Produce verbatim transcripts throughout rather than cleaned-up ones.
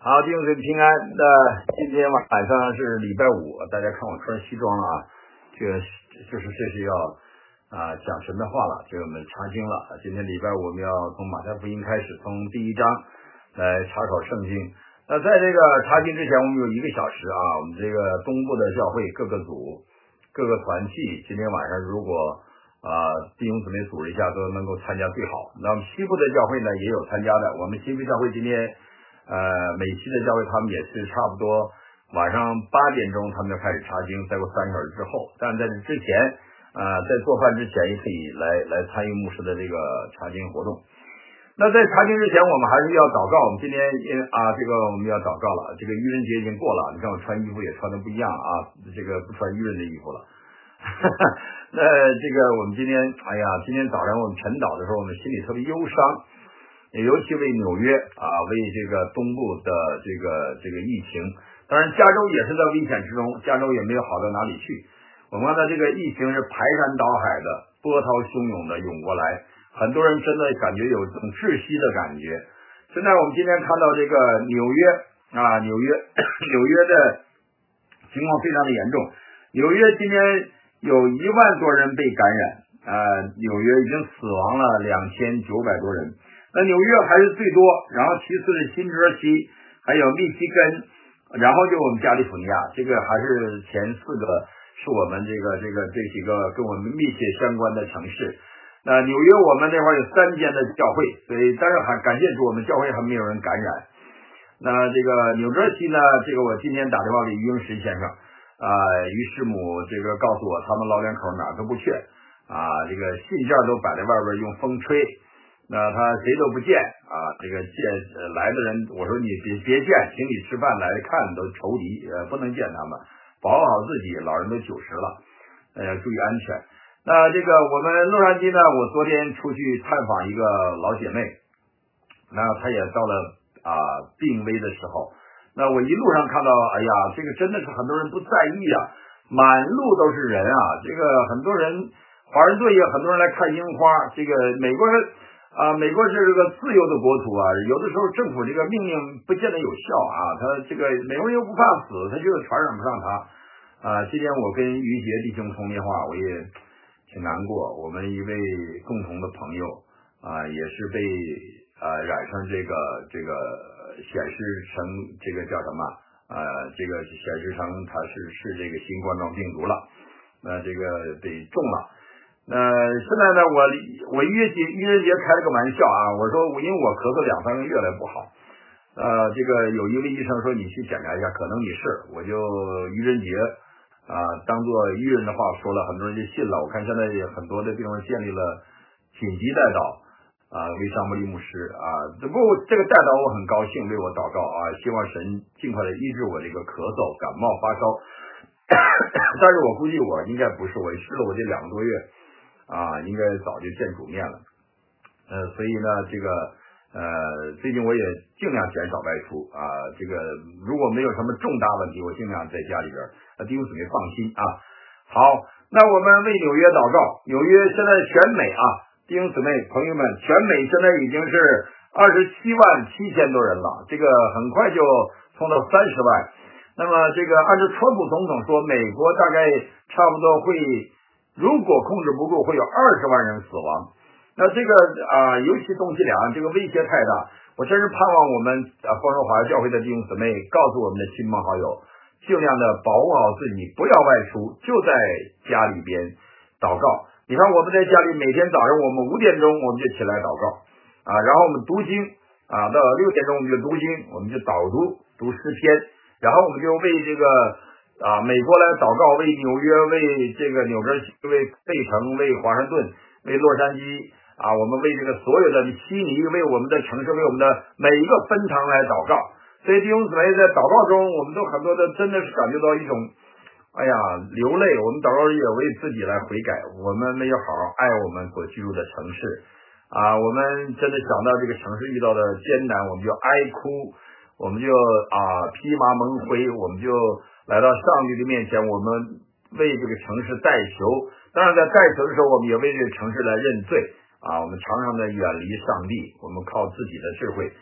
好，弟兄姊妹平安。那今天晚上是礼拜五，大家看我穿西装了啊，这个就是这是要啊讲神的话了，这个我们查经了。今天礼拜五我们要从马太福音开始，从第一章来查考圣经。那在这个查经之前，我们有一个小时啊，我们这个东部的教会各个组、各个团契，今天晚上如果啊弟兄姊妹组织一下都能够参加最好。那么西部的教会呢也有参加的，我们西部教会今天。呃，美西的教会他们也是差不多晚上八点钟他们就开始查经，再过三个小时之后，但在这之前，呃，在做饭之前也可以来来参与牧师的这个查经活动。那在查经之前，我们还是要祷告。我们今天因啊，这个我们要祷告了。这个愚人节已经过了，你看我穿衣服也穿的不一样啊，这个不穿愚人的衣服了。那这个我们今天，哎呀，今天早上我们晨祷的时候，我们心里特别忧伤。尤其为纽约啊，为这个东部的这个这个疫情，当然加州也是在危险之中，加州也没有好到哪里去。我们看到这个疫情是排山倒海的，波涛汹涌的涌过来，很多人真的感觉有这种窒息的感觉。现在我们今天看到这个纽约啊，纽约纽约的情况非常的严重，纽约今天有一万多人被感染，啊，纽约已经死亡了两千九百多人。那纽约还是最多，然后其次是新泽西，还有密西根，然后就我们加利福尼亚，这个还是前四个是我们这个这个这几个跟我们密切相关的城市。那纽约我们那块有三间的教会，所以但是还感谢主，我们教会还没有人感染。那这个纽泽西呢，这个我今天打电话给于英石先生，啊、呃，于师母这个告诉我，他们老两口哪都不去啊，这个信件都摆在外边用风吹。那他谁都不见啊，这个见呃来的人，我说你别别见，请你吃饭来看都仇敌，呃不能见他们，保护好自己，老人都九十了，呃注意安全。那这个我们洛杉矶呢，我昨天出去探访一个老姐妹，那她也到了啊病危的时候，那我一路上看到，哎呀，这个真的是很多人不在意啊，满路都是人啊，这个很多人华盛顿也很多人来看樱花，这个美国人。啊，美国是这个自由的国土啊，有的时候政府这个命令不见得有效啊，他这个美国人又不怕死，他就是传染不上他。啊，今天我跟于杰弟兄通电话，我也挺难过，我们一位共同的朋友啊，也是被啊染上这个这个显示成这个叫什么啊，这个显示成他是是这个新冠状病毒了，那这个被中了。那现在呢，我我愚人节愚人节开了个玩笑啊，我说我因为我咳嗽两三个月来不好，呃，这个有一位医生说你去检查一下，可能你是，我就愚人节啊当做愚人的话说了，很多人就信了。我看现在也很多的地方建立了紧急代祷啊，为沙姆利牧师啊，不过这个代祷我很高兴，为我祷告啊，希望神尽快的医治我这个咳嗽、感冒、发烧。但是我估计我应该不是，我试了我这两个多月。啊，应该早就见主面了，呃，所以呢，这个呃，最近我也尽量减少外出啊，这个如果没有什么重大问题，我尽量在家里边，呃，弟兄姊妹放心啊。好，那我们为纽约祷告，纽约现在全美啊，弟兄姊妹朋友们，全美现在已经是二十七万七千多人了，这个很快就冲到三十万。那么这个按照川普总统说，美国大概差不多会。如果控制不住，会有二十万人死亡。那这个啊、呃，尤其东西两岸这个威胁太大，我真是盼望我们啊，丰收华教会的弟兄姊妹告诉我们的亲朋好友，尽量的保护好自己，不要外出，就在家里边祷告。你看我们在家里每天早上我们五点钟我们就起来祷告啊，然后我们读经啊，到六点钟我们就读经，我们就导读读诗篇，然后我们就为这个。啊，美国来祷告，为纽约，为这个纽泽西，为费城，为华盛顿，为洛杉矶啊，我们为这个所有的悉尼，为我们的城市，为我们的每一个分堂来祷告。所以弟兄姊妹在祷告中，我们都很多的真的是感觉到一种，哎呀，流泪。我们祷告也为自己来悔改，我们没有好好爱我们所居住的城市啊，我们真的想到这个城市遇到的艰难，我们就哀哭，我们就啊披麻蒙灰，我们就。来到上帝的面前，我们为这个城市代求。当然，在代求的时候，我们也为这个城市来认罪啊。我们常常的远离上帝，我们靠自己的智慧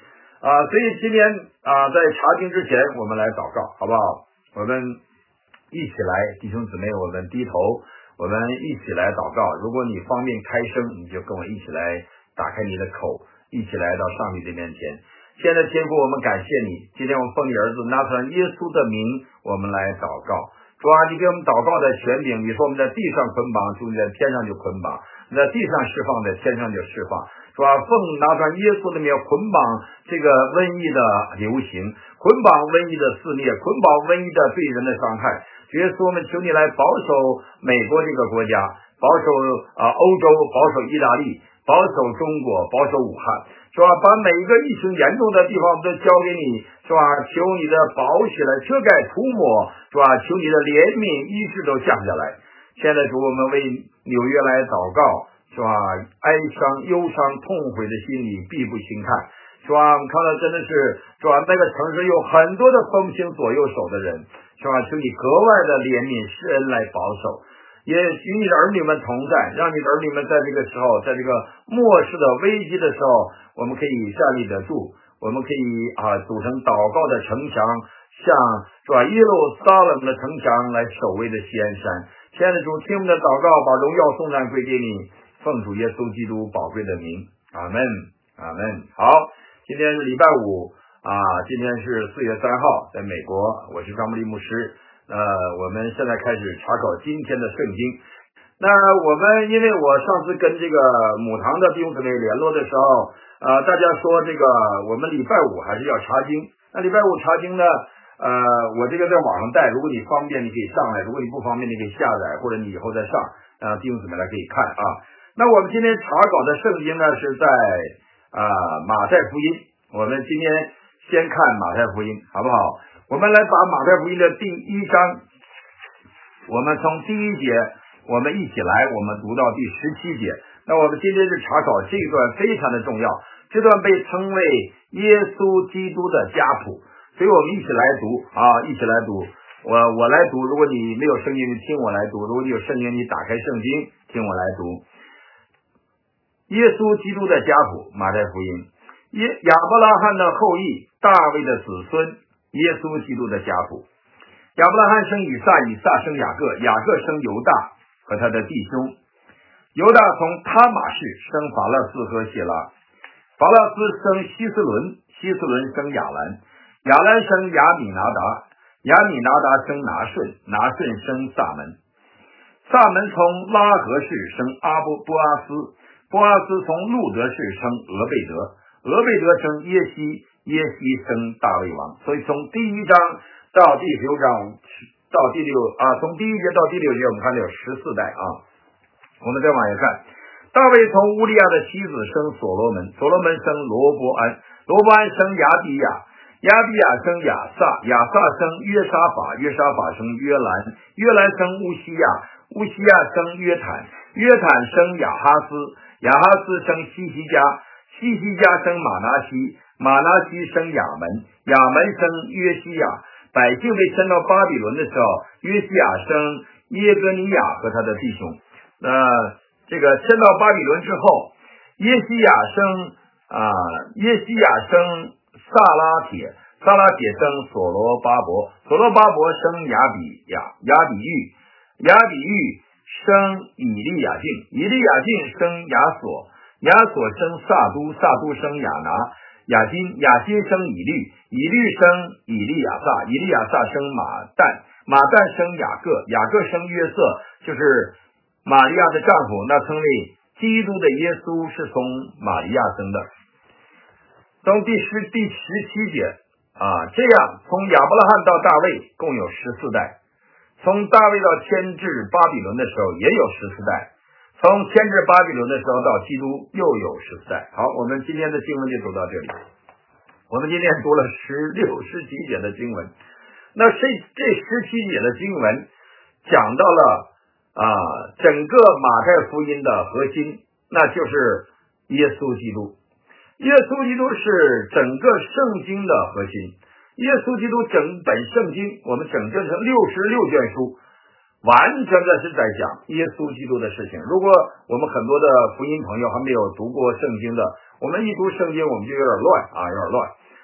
啊，所以今天啊，在查经之前，我们来祷告，好不好？我们一起来，弟兄姊妹，我们低头，我们一起来祷告。如果你方便开声，你就跟我一起来打开你的口，一起来到上帝的面前。现在天父，我们感谢你，今天我们奉你儿子拿出来耶稣的名，我们来祷告。主啊，你给我们祷告的权柄，你说我们在地上捆绑，主你在天上就捆绑；你在地上释放，在天上就释放。是吧？奉拿上耶稣的名捆绑这个瘟疫的流行，捆绑瘟疫的肆虐，捆绑瘟疫的对人的伤害。耶稣，我们求你来保守美国这个国家，保守啊、呃、欧洲，保守意大利，保守中国，保守武汉，是吧？把每一个疫情严重的地方都交给你，是吧？求你的宝血来遮盖涂抹，是吧？求你的怜悯医治都降下来。现在主，我们为纽约来祷告。是吧？哀伤、忧伤、痛悔的心里必不轻看，是吧？我们看到真的是，是吧？那个城市有很多的风行左右手的人，是吧？求你格外的怜悯施恩来保守，也与你的儿女们同在，让你的儿女们在这个时候，在这个末世的危机的时候，我们可以站立得住，我们可以啊组成祷告的城墙，像是吧？耶路撒冷的城墙来守卫的锡安山。亲爱的主，听我们的祷告，把荣耀颂赞归给你。奉主耶稣基督宝贵的名，阿门，阿门。好，今天是礼拜五啊，今天是四月三号，在美国，我是张木利牧师。呃，我们现在开始查考今天的圣经。那我们因为我上次跟这个母堂的弟兄姊妹联络的时候，呃，大家说这个我们礼拜五还是要查经。那礼拜五查经呢，呃，我这个在网上带，如果你方便，你可以上来；如果你不方便，你可以下载，或者你以后再上，让弟兄姊妹来可以看啊。那我们今天查考的圣经呢，是在啊、呃、马太福音。我们今天先看马太福音，好不好？我们来把马太福音的第一章，我们从第一节，我们一起来，我们读到第十七节。那我们今天是查考这一段非常的重要，这段被称为耶稣基督的家谱，所以我们一起来读啊，一起来读。我我来读，如果你没有圣经，你听我来读；如果你有圣经，你打开圣经，听我来读。耶稣基督的家谱，马太福音，耶亚伯拉罕的后裔，大卫的子孙，耶稣基督的家谱。亚伯拉罕生以撒，以撒生雅各，雅各生犹大和他的弟兄。犹大从他玛氏生法勒斯和谢拉，法勒斯生希斯伦，希斯伦生亚兰，亚兰生亚米拿达，亚米拿达生拿顺，拿顺生撒门，撒门从拉合氏生阿波波阿斯。波阿斯从路德氏生俄贝德，俄贝德生耶西，耶西生大卫王。所以从第一章到第六章到第六啊，从第一节到第六节，我们看到有十四代啊。我们再往下看，大卫从乌利亚的妻子生所罗门，所罗门生罗伯安，罗伯安生亚比亚，亚比亚生亚撒，亚撒生约沙法，约沙法生约兰，约兰生乌西亚，乌西亚生约坦，约坦生亚哈斯。亚哈斯生西西家，西西家生马拿西，马拿西生亚门，亚门生约西亚。百姓被迁到巴比伦的时候，约西亚生耶哥尼亚和他的弟兄。那、呃、这个迁到巴比伦之后，耶西亚生啊、呃，耶西亚生萨拉铁，萨拉铁生所罗巴伯，所罗巴伯生亚比亚，亚比喻，亚比喻生以利亚敬，以利亚敬生亚索，亚索生萨都，萨都生亚拿，亚金，亚金生以律，以律生以利亚撒，以利亚撒生马旦，马旦生雅各，雅各生约瑟，就是玛利亚的丈夫，那称为基督的耶稣是从玛利亚生的。从第十第十七节啊，这样从亚伯拉罕到大卫共有十四代。从大卫到迁至巴比伦的时候也有十四代，从迁至巴比伦的时候到基督又有十四代。好，我们今天的经文就读到这里。我们今天读了十六、十七节的经文，那这这十七节的经文讲到了啊整个马太福音的核心，那就是耶稣基督。耶稣基督是整个圣经的核心。耶稣基督整本圣经，我们整整成六十六卷书，完全的是在讲耶稣基督的事情。如果我们很多的福音朋友还没有读过圣经的，我们一读圣经我们就有点乱啊，有点乱。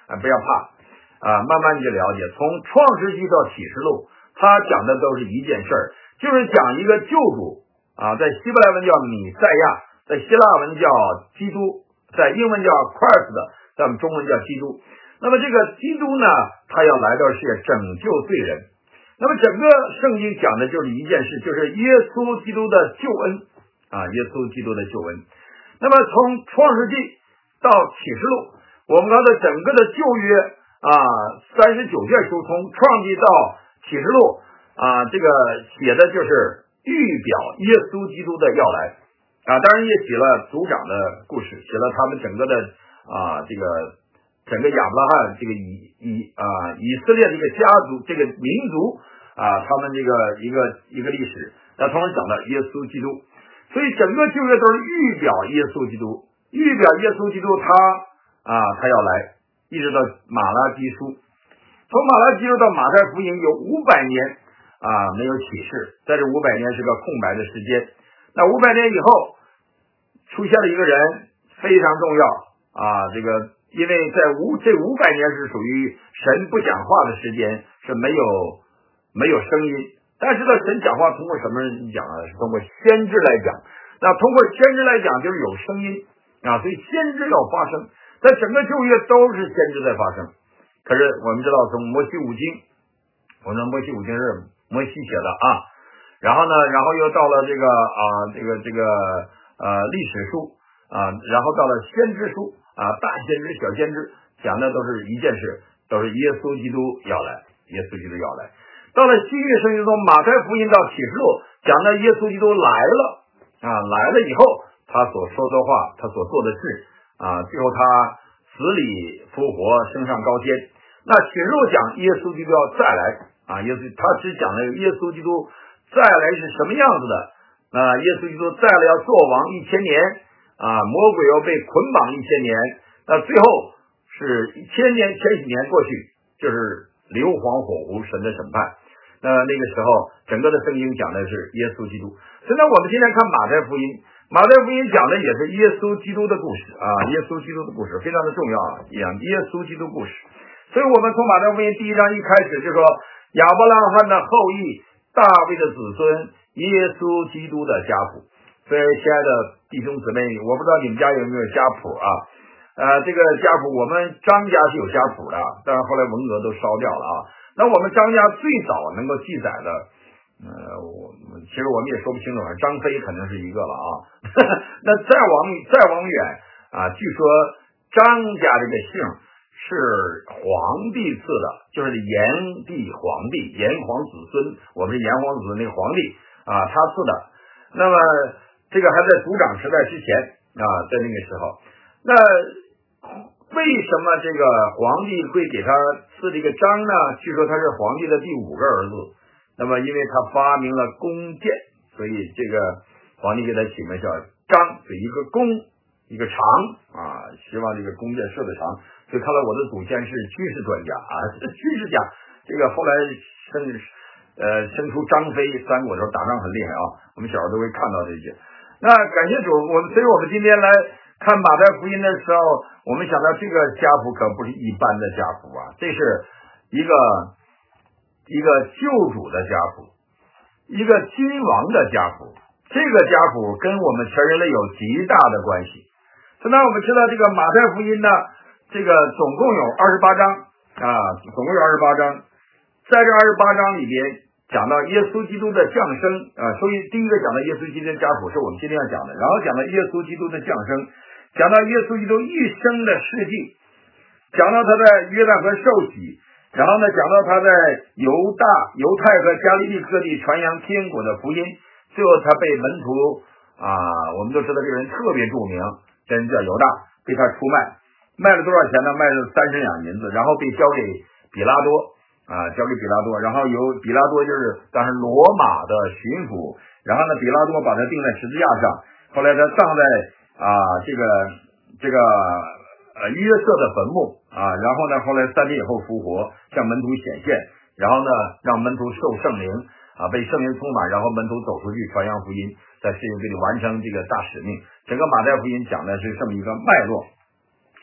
啊，不要怕啊，慢慢你就了解。从创世纪到启示录，他讲的都是一件事儿，就是讲一个救主啊，在希伯来文叫弥赛亚，在希腊文叫基督，在英文叫 Christ， 在我们中文叫基督。那么这个基督呢，他要来到世界拯救罪人。那么整个圣经讲的就是一件事，就是耶稣基督的救恩啊，耶稣基督的救恩。那么从创世纪到启示录，我们刚才整个的旧约啊，三十九卷书，从创纪到启示录啊，这个写的就是预表耶稣基督的要来啊，当然也写了族长的故事，写了他们整个的啊这个整个亚伯拉罕这个以以啊以色列这个家族这个民族啊，他们这个一个一个历史，那同时讲到耶稣基督，所以整个旧约都是预表耶稣基督，预表耶稣基督他啊他要来，一直到马拉基书，从马拉基书到马太福音有五百年啊没有启示，在这五百年是个空白的时间。那五百年以后出现了一个人非常重要啊，这个因为在五这五百年是属于神不讲话的时间，是没有没有声音，但是呢，神讲话通过什么人讲啊？是通过先知来讲。那通过先知来讲，就是有声音啊，所以先知要发生，在整个旧约都是先知在发生。可是我们知道，从摩西五经，我们摩西五经是摩西写的啊，然后呢，然后又到了这个啊，这个这个呃历史书啊，然后到了先知书啊，大先知、小先知，讲的都是一件事，都是耶稣基督要来，耶稣基督要来。到了新约圣经中，马太福音到启示录讲的耶稣基督来了啊，来了以后他所说的话，他所做的事啊，最后他死里复活，升上高天。那启示录讲耶稣基督要再来啊，耶稣他只讲了耶稣基督再来是什么样子的啊，耶稣基督再来要做王一千年啊，魔鬼要被捆绑一千年，那最后是一千年千禧年过去，就是硫磺火湖神的审判。那那个时候整个的圣经讲的是耶稣基督。现在我们今天看马太福音，马太福音讲的也是耶稣基督的故事啊，耶稣基督的故事非常的重要啊，讲耶稣基督故事。所以我们从马太福音第一章一开始就说亚伯拉罕的后裔，大卫的子孙，耶稣基督的家谱。所以亲爱的弟兄姊妹，我不知道你们家有没有家谱啊？呃，这个家谱我们张家是有家谱的，但是后来文革都烧掉了啊。那我们张家最早能够记载的，呃，我其实我们也说不清楚，张飞肯定是一个了啊。那再往再往远啊，据说张家这个姓是皇帝赐的，就是炎帝皇帝，炎黄子孙，我们是炎黄子孙那个皇帝啊，他赐的。那么这个还在族长时代之前啊，在那个时候，那为什么这个皇帝会给他赐这个章呢？据说他是皇帝的第五个儿子。那么因为他发明了弓箭，所以这个皇帝给他起名叫章，就一个弓一个长啊，希望这个弓箭射得长。所以看来我的祖先是军事专家啊，是军事家。这个后来生呃生出张飞，三国的时候打仗很厉害啊，我们小时候都会看到这些。那感谢主，我们所以我们今天来看马太福音的时候，我们想到这个家谱可不是一般的家谱啊，这是一个一个救主的家谱，一个君王的家谱。这个家谱跟我们全人类有极大的关系。现在我们知道这个马太福音呢，这个总共有二十八章啊，总共有二十八章，在这二十八章里边讲到耶稣基督的降生啊，所以第一个讲到耶稣基督的家谱是我们今天要讲的，然后讲到耶稣基督的降生，讲到耶稣基督一生的事迹，讲到他在约旦河受洗，然后呢讲到他在犹大、犹太和加利利各地传扬天国的福音，最后他被门徒啊，我们都知道这个人特别著名，这人叫犹大，被他出卖，卖了多少钱呢？卖了三十两银子，然后被交给比拉多啊，交给比拉多，然后由比拉多就是当时罗马的巡抚，然后呢比拉多把他钉在十字架上，后来他葬在啊这个这个呃约瑟的坟墓啊，然后呢后来三天以后复活，向门徒显现，然后呢让门徒受圣灵啊，被圣灵充满，然后门徒走出去传扬福音，在世界这里完成这个大使命。整个马太福音讲的是这么一个脉络。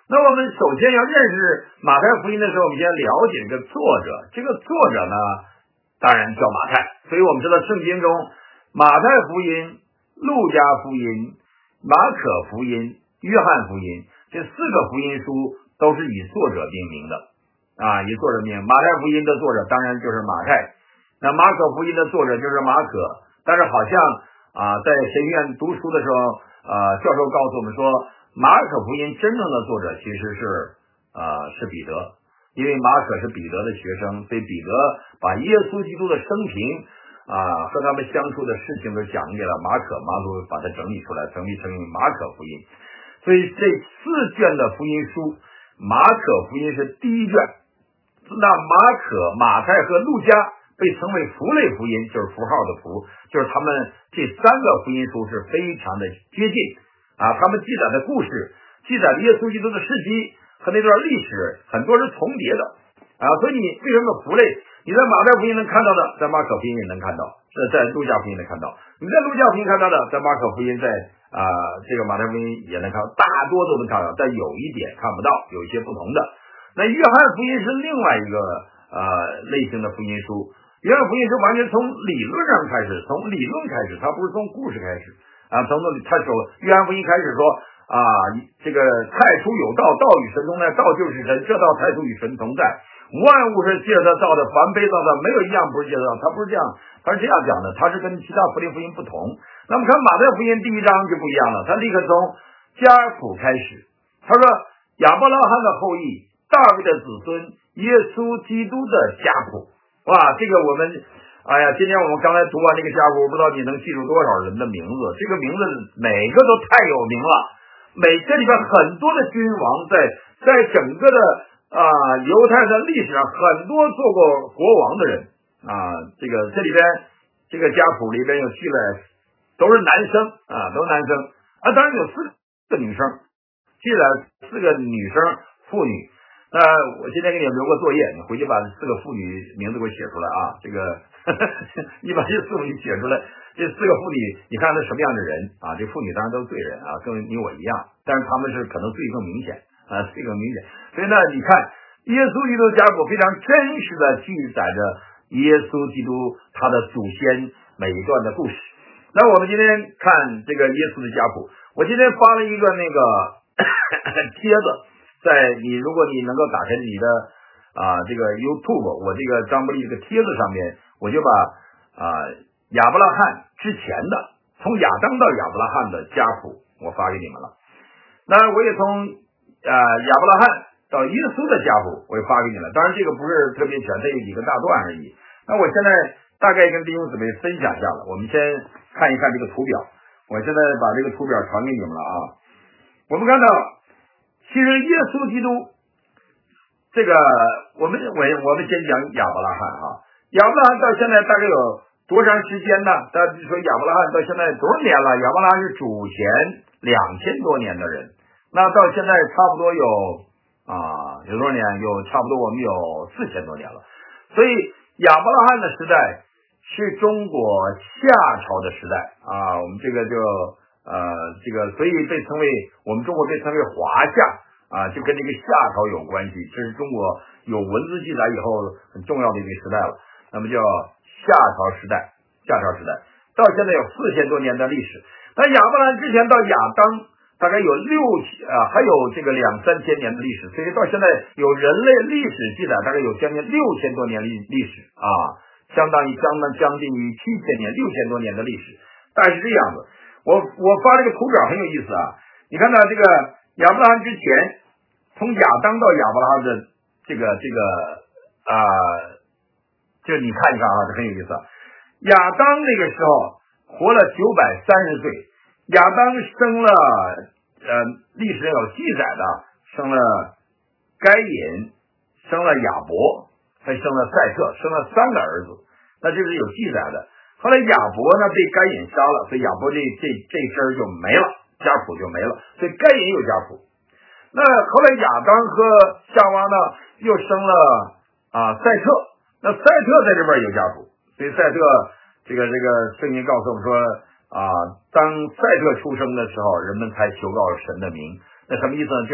那我们首先要认识马太福音的时候，我们先了解这个作者。这个作者呢，当然叫马太。所以我们知道圣经中，马太福音、路加福音、马可福音、约翰福音这四个福音书都是以作者命名的啊，以作者命名。马太福音的作者当然就是马太，那马可福音的作者就是马可。但是好像啊，在神学院读书的时候，呃，教授告诉我们说，马可福音真正的作者其实是呃是彼得，因为马可是彼得的学生，所以彼得把耶稣基督的生平啊和他们相处的事情都讲给了马可，马可把它整理出来，整理成马可福音。所以这四卷的福音书，马可福音是第一卷，那马可、马太和路加被称为符类福音，就是符号的符，就是他们这三个福音书是非常的接近啊，他们记载的故事，记载耶稣基督的事迹和那段历史很多是重叠的啊，所以你为什么符类？你在马太福音能看到的，在马可福音也能看到，在在路加福音能看到，你在路加福音看到的，在马可福音在啊、呃、这个马太福音也能看到，大多都能看到，但有一点看不到，有一些不同的。那约翰福音是另外一个呃类型的福音书。约翰福音是完全从理论上开始，从理论开始，它不是从故事开始啊。从他说约翰福音开始说啊，这个太初有道，道与神同在，道就是神，这道太初与神同在，万物是借着他造的，凡被造的没有一样不是借着他，他不是这样，他是这样讲的，他是跟其他福音福音不同。那么看马太福音第一章就不一样了，他立刻从家谱开始，他说亚伯拉罕的后裔，大卫的子孙，耶稣基督的家谱。哇，这个我们，哎呀，今天我们刚才读完这个家谱，我不知道你能记住多少人的名字。这个名字每个都太有名了，每这里边很多的君王在在整个的啊、呃、犹太的历史上，很多做过国王的人啊，这个这里边这个家谱里边有记载，都是男生啊，都是男生啊，当然有四个女生，记载四个女生妇女。那我今天给你留个作业，你回去把四个妇女名字给我写出来啊！这个呵呵你把这四个妇女写出来，这四个妇女，你看她什么样的人啊？这妇女当然都是罪人啊，跟你我一样，但是他们是可能罪更明显啊，罪更明显。所以呢，你看耶稣基督家谱非常真实的记载着耶稣基督他的祖先每一段的故事。那我们今天看这个耶稣的家谱，我今天发了一个那个帖子。在你如果你能够打开你的啊、呃、这个 YouTube， 我这个张伯利这个帖子上面，我就把啊、呃、亚伯拉罕之前的从亚当到亚伯拉罕的家谱我发给你们了。那我也从呃亚伯拉罕到耶稣的家谱我也发给你了。当然这个不是特别全，这有几个大段而已。那我现在大概跟弟兄姊妹分享一下了。我们先看一看这个图表，我现在把这个图表传给你们了啊。我们看到。其实耶稣基督，这个我们我我们先讲亚伯拉罕哈，亚伯拉罕到现在大概有多长时间呢？大家说亚伯拉罕到现在多少年了？亚伯拉罕是主前两千多年的人，那到现在差不多有啊有多少年？有差不多我们有四千多年了。所以亚伯拉罕的时代是中国夏朝的时代啊，我们这个就。呃，这个所以被称为我们中国被称为华夏啊，就跟这个夏朝有关系。这是中国有文字记载以后很重要的一个时代了。那么叫夏朝时代，夏朝时代到现在有四千多年的历史。那亚伯兰之前到亚当大概有六千啊，还有这个两三千年的历史，所以到现在有人类历史记载大概有将近六千多年历历史啊，相当于相当将近于七千年、六千多年的历史，大概是这样子。我我发这个图表很有意思啊！你看到这个亚伯拉罕之前，从亚当到亚伯拉罕的这个这个啊、呃，就你看一看啊，这很有意思。亚当那个时候活了九百三十岁，亚当生了呃，历史上有记载的，生了该隐，生了亚伯，还生了赛特，生了三个儿子，那这是有记载的。后来亚伯呢被该隐杀了，所以亚伯这这这身就没了，家谱就没了，所以该隐有家谱。那后来亚当和夏娃呢又生了啊赛特，那赛特在这边有家谱，所以赛特这个这个圣经告诉我们说啊，当赛特出生的时候，人们才求告神的名。那什么意思呢？就是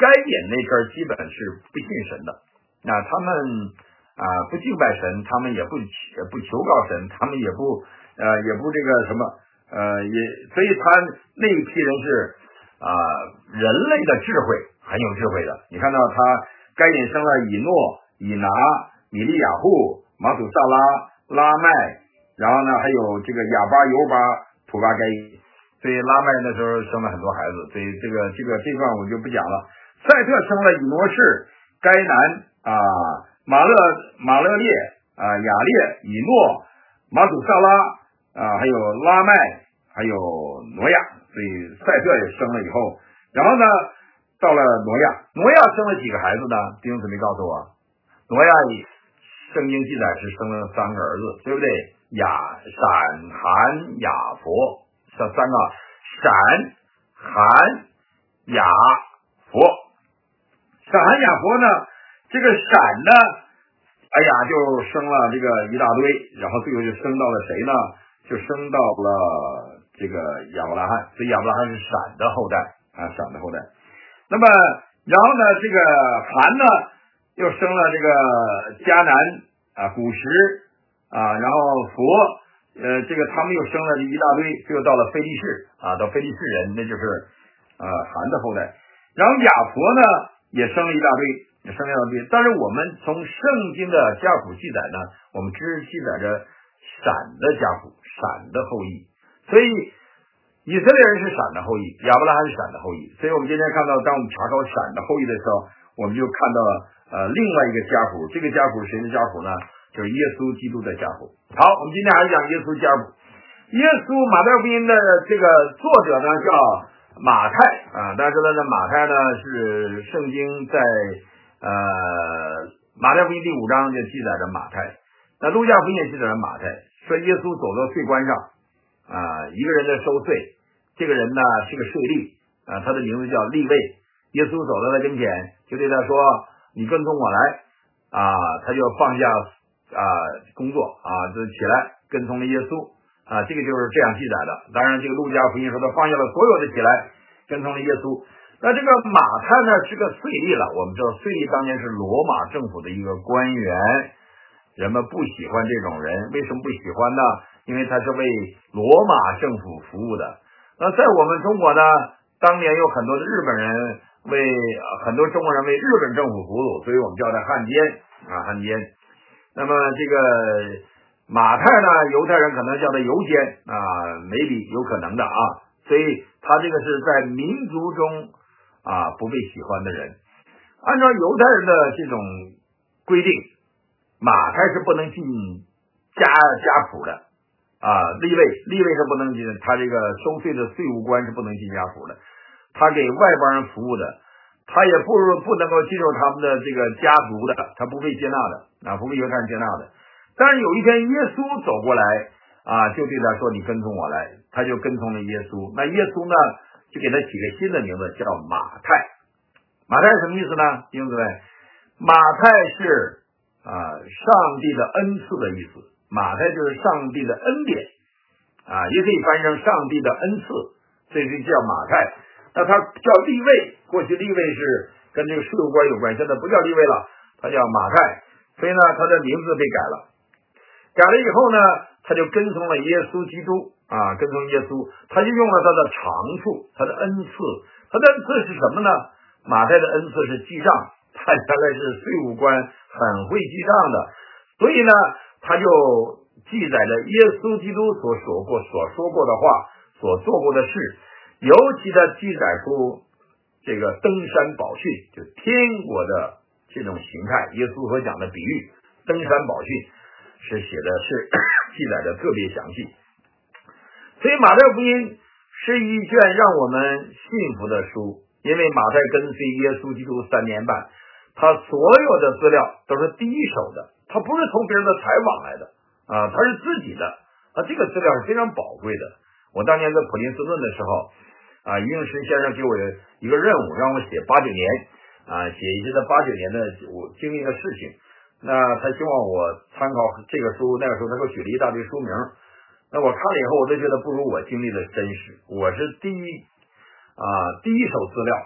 该隐那边基本是不信神的，那他们啊、呃、不敬拜神，他们也不不求告神，他们也不呃也不这个什么呃也，所以他那一批人是啊、呃、人类的智慧很有智慧的。你看到他该隐生了以诺、以拿、米利亚户、马土萨拉、拉麦，然后呢还有这个亚巴、尤巴、土巴该隐。所以拉麦那时候生了很多孩子，所以这个这个这段我就不讲了。赛特生了以挪士、该南啊、马勒马勒列啊、雅列、以诺、马祖萨拉啊，还有拉麦，还有挪亚。所以赛特也生了以后，然后呢，到了挪亚，挪亚生了几个孩子呢？弟兄姊妹告诉我，挪亚圣经记载是生了三个儿子，对不对？亚、闪、含、雅佛，这三个闪、含、雅佛。闪、含、雅佛呢，这个闪呢，哎呀，就生了这个一大堆，然后最后就生到了谁呢？就生到了这个亚伯拉罕，所以亚伯拉罕是闪的后代啊，闪的后代。那么，然后呢，这个含呢，又生了这个迦南啊、古时啊，然后佛，呃，这个他们又生了一大堆，最后到了非利士啊，到非利士人，那就是呃含的后代。然后亚佛呢，也生了一大堆，也生了一大堆。但是我们从圣经的家谱记载呢，我们只记载着闪的家谱，闪的后裔。所以以色列人是闪的后裔，亚伯拉罕是闪的后裔。所以我们今天看到，当我们查考闪的后裔的时候，我们就看到了呃另外一个家谱。这个家谱是谁的家谱呢？就是耶稣基督的家谱。好，我们今天还是讲耶稣家谱。耶稣马太福音的这个作者呢叫马太啊，大家知道呢，马太呢是圣经在呃马太福音第五章就记载着马太，那路加福音也记载着马太，说耶稣走到税关上啊，一个人在收税，这个人呢是个税吏啊，他的名字叫利未。耶稣走到他跟前，就对他说：“你跟从我来。”啊，他就放下啊工作啊，就起来跟从了耶稣啊，这个就是这样记载的。当然，这个路加福音说他放下了所有的起来跟从了耶稣。那这个马太呢是个税吏了，我们知道税吏当年是罗马政府的一个官员，人们不喜欢这种人，为什么不喜欢呢？因为他是为罗马政府服务的。那在我们中国呢，当年有很多的日本人为、呃、很多中国人为日本政府服务，所以我们叫他汉奸啊，汉奸。那么这个马太呢，犹太人可能叫他犹奸啊，没理有可能的啊，所以他这个是在民族中啊不被喜欢的人。按照犹太人的这种规定，马太是不能进家家谱的。啊，利位利位是不能进，他这个收税的税务官是不能进家谱的，他给外邦人服务的，他也不不能够进入他们的这个家族的，他不被接纳的啊，不被犹太人接纳的。但是有一天耶稣走过来啊，就对他说：“你跟从我来。”他就跟从了耶稣。那耶稣呢，就给他起个新的名字，叫马太。马太是什么意思呢？弟兄姊妹，马太是啊上帝的恩赐的意思。马太就是上帝的恩典啊，也可以翻译成上帝的恩赐，所以就叫马太。那他叫利未，过去利未是跟这个税务官有关，现在不叫利未了，他叫马太。所以呢，他的名字被改了。改了以后呢，他就跟从了耶稣基督啊，跟从耶稣，他就用了他的长处，他的恩赐。他的恩赐是什么呢？马太的恩赐是记账，他原来是税务官，很会记账的，所以呢，他就记载着耶稣基督所说过、所说过的话、所做过的事，尤其的记载出这个登山宝训，就天国的这种形态。耶稣所讲的比喻，登山宝训是写的是记载的特别详细。所以马太福音是一卷让我们信服的书，因为马太跟随耶稣基督三年半，他所有的资料都是第一手的。他不是从别人的采访来的啊，他是自己的啊，这个资料是非常宝贵的。我当年在普林斯顿的时候啊，于永时先生给我一个任务，让我写八九年啊，写一些在八九年的我经历的事情。那他希望我参考这个书，那个时候他给我举了一大堆书名，那我看了以后，我都觉得不如我经历的真实。我是第一啊，第一手资料，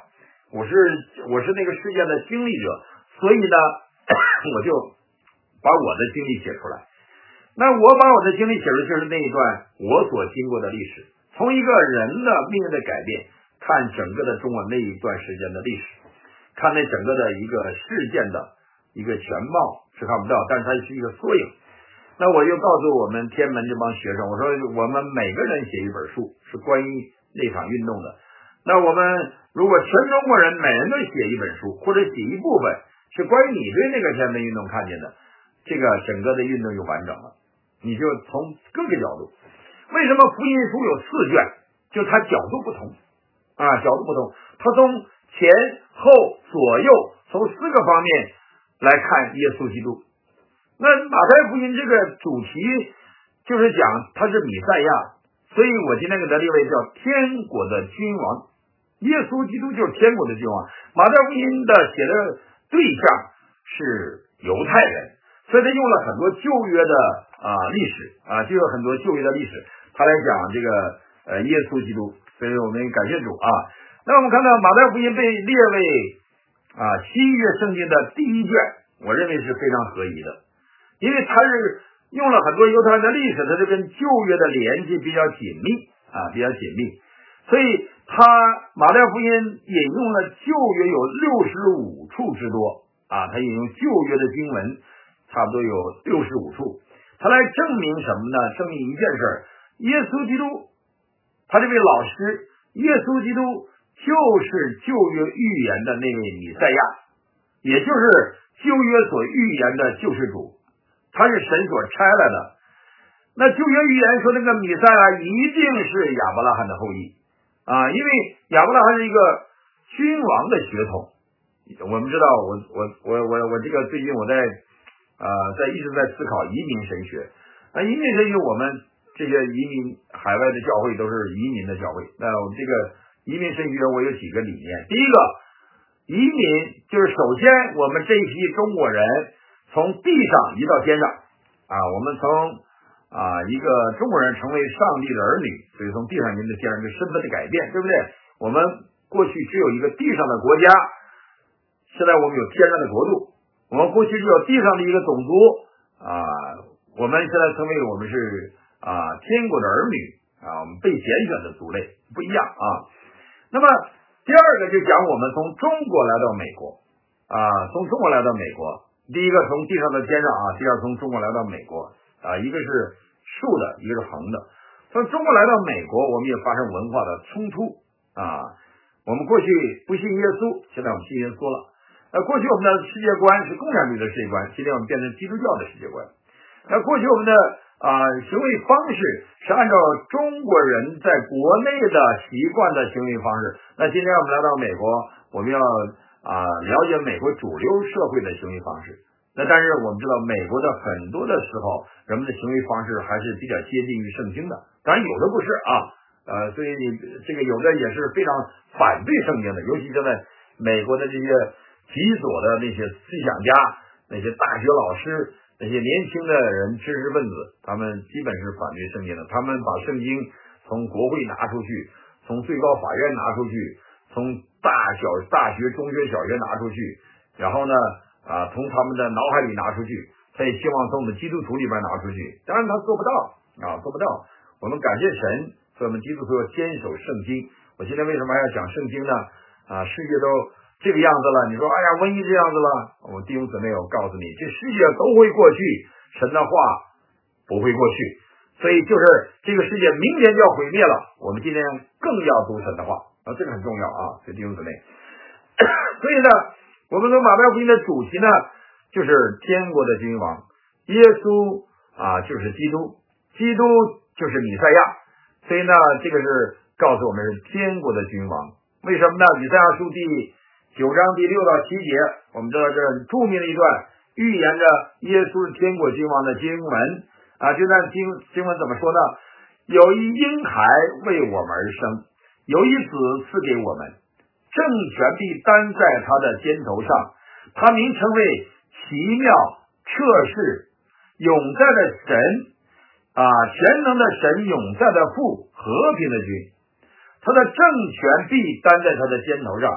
我是我是那个事件的经历者，所以呢，我就把我的经历写出来。那我把我的经历写出就是那一段我所经过的历史，从一个人的命运的改变，看整个的中国那一段时间的历史，看那整个的一个事件的一个全貌是看不到，但是它是一个缩影。那我就告诉我们天门这帮学生，我说我们每个人写一本书是关于那场运动的。那我们如果全中国人每人都写一本书，或者写一部分是关于你对那个天门运动看见的，这个整个的运动就完整了。你就从各个角度，为什么福音书有四卷？就它角度不同啊，角度不同，它从前后左右从四个方面来看耶稣基督。那马太福音这个主题就是讲他是弥赛亚，所以我今天给他列为叫天国的君王，耶稣基督就是天国的君王。马太福音的写的对象是犹太人，所以他用了很多旧约的啊历史啊，就有很多旧约的历史，他来讲这个呃耶稣基督，所以我们感谢主啊。那我们看到马太福音被列为啊新约圣经的第一卷，我认为是非常合宜的。因为他是用了很多犹太人的历史，它是跟旧约的联系比较紧密啊，比较紧密，所以他马太福音引用了旧约有六十五处之多啊，他引用旧约的经文差不多有六十五处，他来证明什么呢？证明一件事，耶稣基督，他这位老师，耶稣基督就是旧约预言的那位弥赛亚，也就是旧约所预言的救世主。他是神所差来的。那旧约预言说那个弥赛亚一定是亚伯拉罕的后裔啊，因为亚伯拉罕是一个君王的血统。我们知道，我我我我我这个最近我在呃在一直在思考移民神学。那移民神学，我们这些移民海外的教会都是移民的教会。那我们这个移民神学，我有几个理念。第一个，移民就是首先我们这一批中国人从地上移到天上啊，我们从啊一个中国人成为上帝的儿女，所以从地上移到天上，这身份的改变，对不对？我们过去只有一个地上的国家，现在我们有天上的国度。我们过去只有地上的一个种族啊，我们现在成为我们是啊天国的儿女啊，我们被拣选的族类不一样啊。那么第二个就讲我们从中国来到美国啊，从中国来到美国。第一个从地上的天上啊，第二从中国来到美国啊，一个是竖的，一个是横的。从中国来到美国，我们也发生文化的冲突啊。我们过去不信耶稣，现在我们信耶稣了。那过去我们的世界观是共产主义的世界观，今天我们变成基督教的世界观。那过去我们的啊行为方式是按照中国人在国内的习惯的行为方式。那今天我们来到美国，我们要啊，了解美国主流社会的行为方式。那但是我们知道，美国的很多的时候，人们的行为方式还是比较接近于圣经的。当然有的不是啊，呃，所以你这个有的也是非常反对圣经的，尤其现在美国的这些极左的那些思想家、那些大学老师、那些年轻的人、知识分子，他们基本是反对圣经的。他们把圣经从国会拿出去，从最高法院拿出去，从大小大学、中学、小学拿出去，然后呢，啊，从他们的脑海里拿出去，他也希望从我们基督徒里边拿出去。当然他做不到啊，做不到。我们感谢神，所以我们基督徒要坚守圣经。我今天为什么还要讲圣经呢？啊，世界都这个样子了，你说哎呀，瘟疫这样子了，我弟兄姊妹，我告诉你，这世界都会过去，神的话不会过去。所以就是这个世界明天就要毁灭了，我们今天更要读神的话。啊，这个很重要啊，这弟兄姊妹。所以呢，我们说马太福音的主题呢，就是天国的君王，耶稣啊就是基督，基督就是弥赛亚。所以呢，这个是告诉我们是天国的君王。为什么呢？以赛亚书第九章第六到七节，我们知道这是著名的一段预言着耶稣是天国君王的经文啊。这段经经文怎么说呢？有一婴孩为我们而生，有一子赐给我们，政权必担在他的肩头上，他名称为奇妙、测试、永在的神啊，全能的神，永在的父，和平的君。他的政权必担在他的肩头上啊，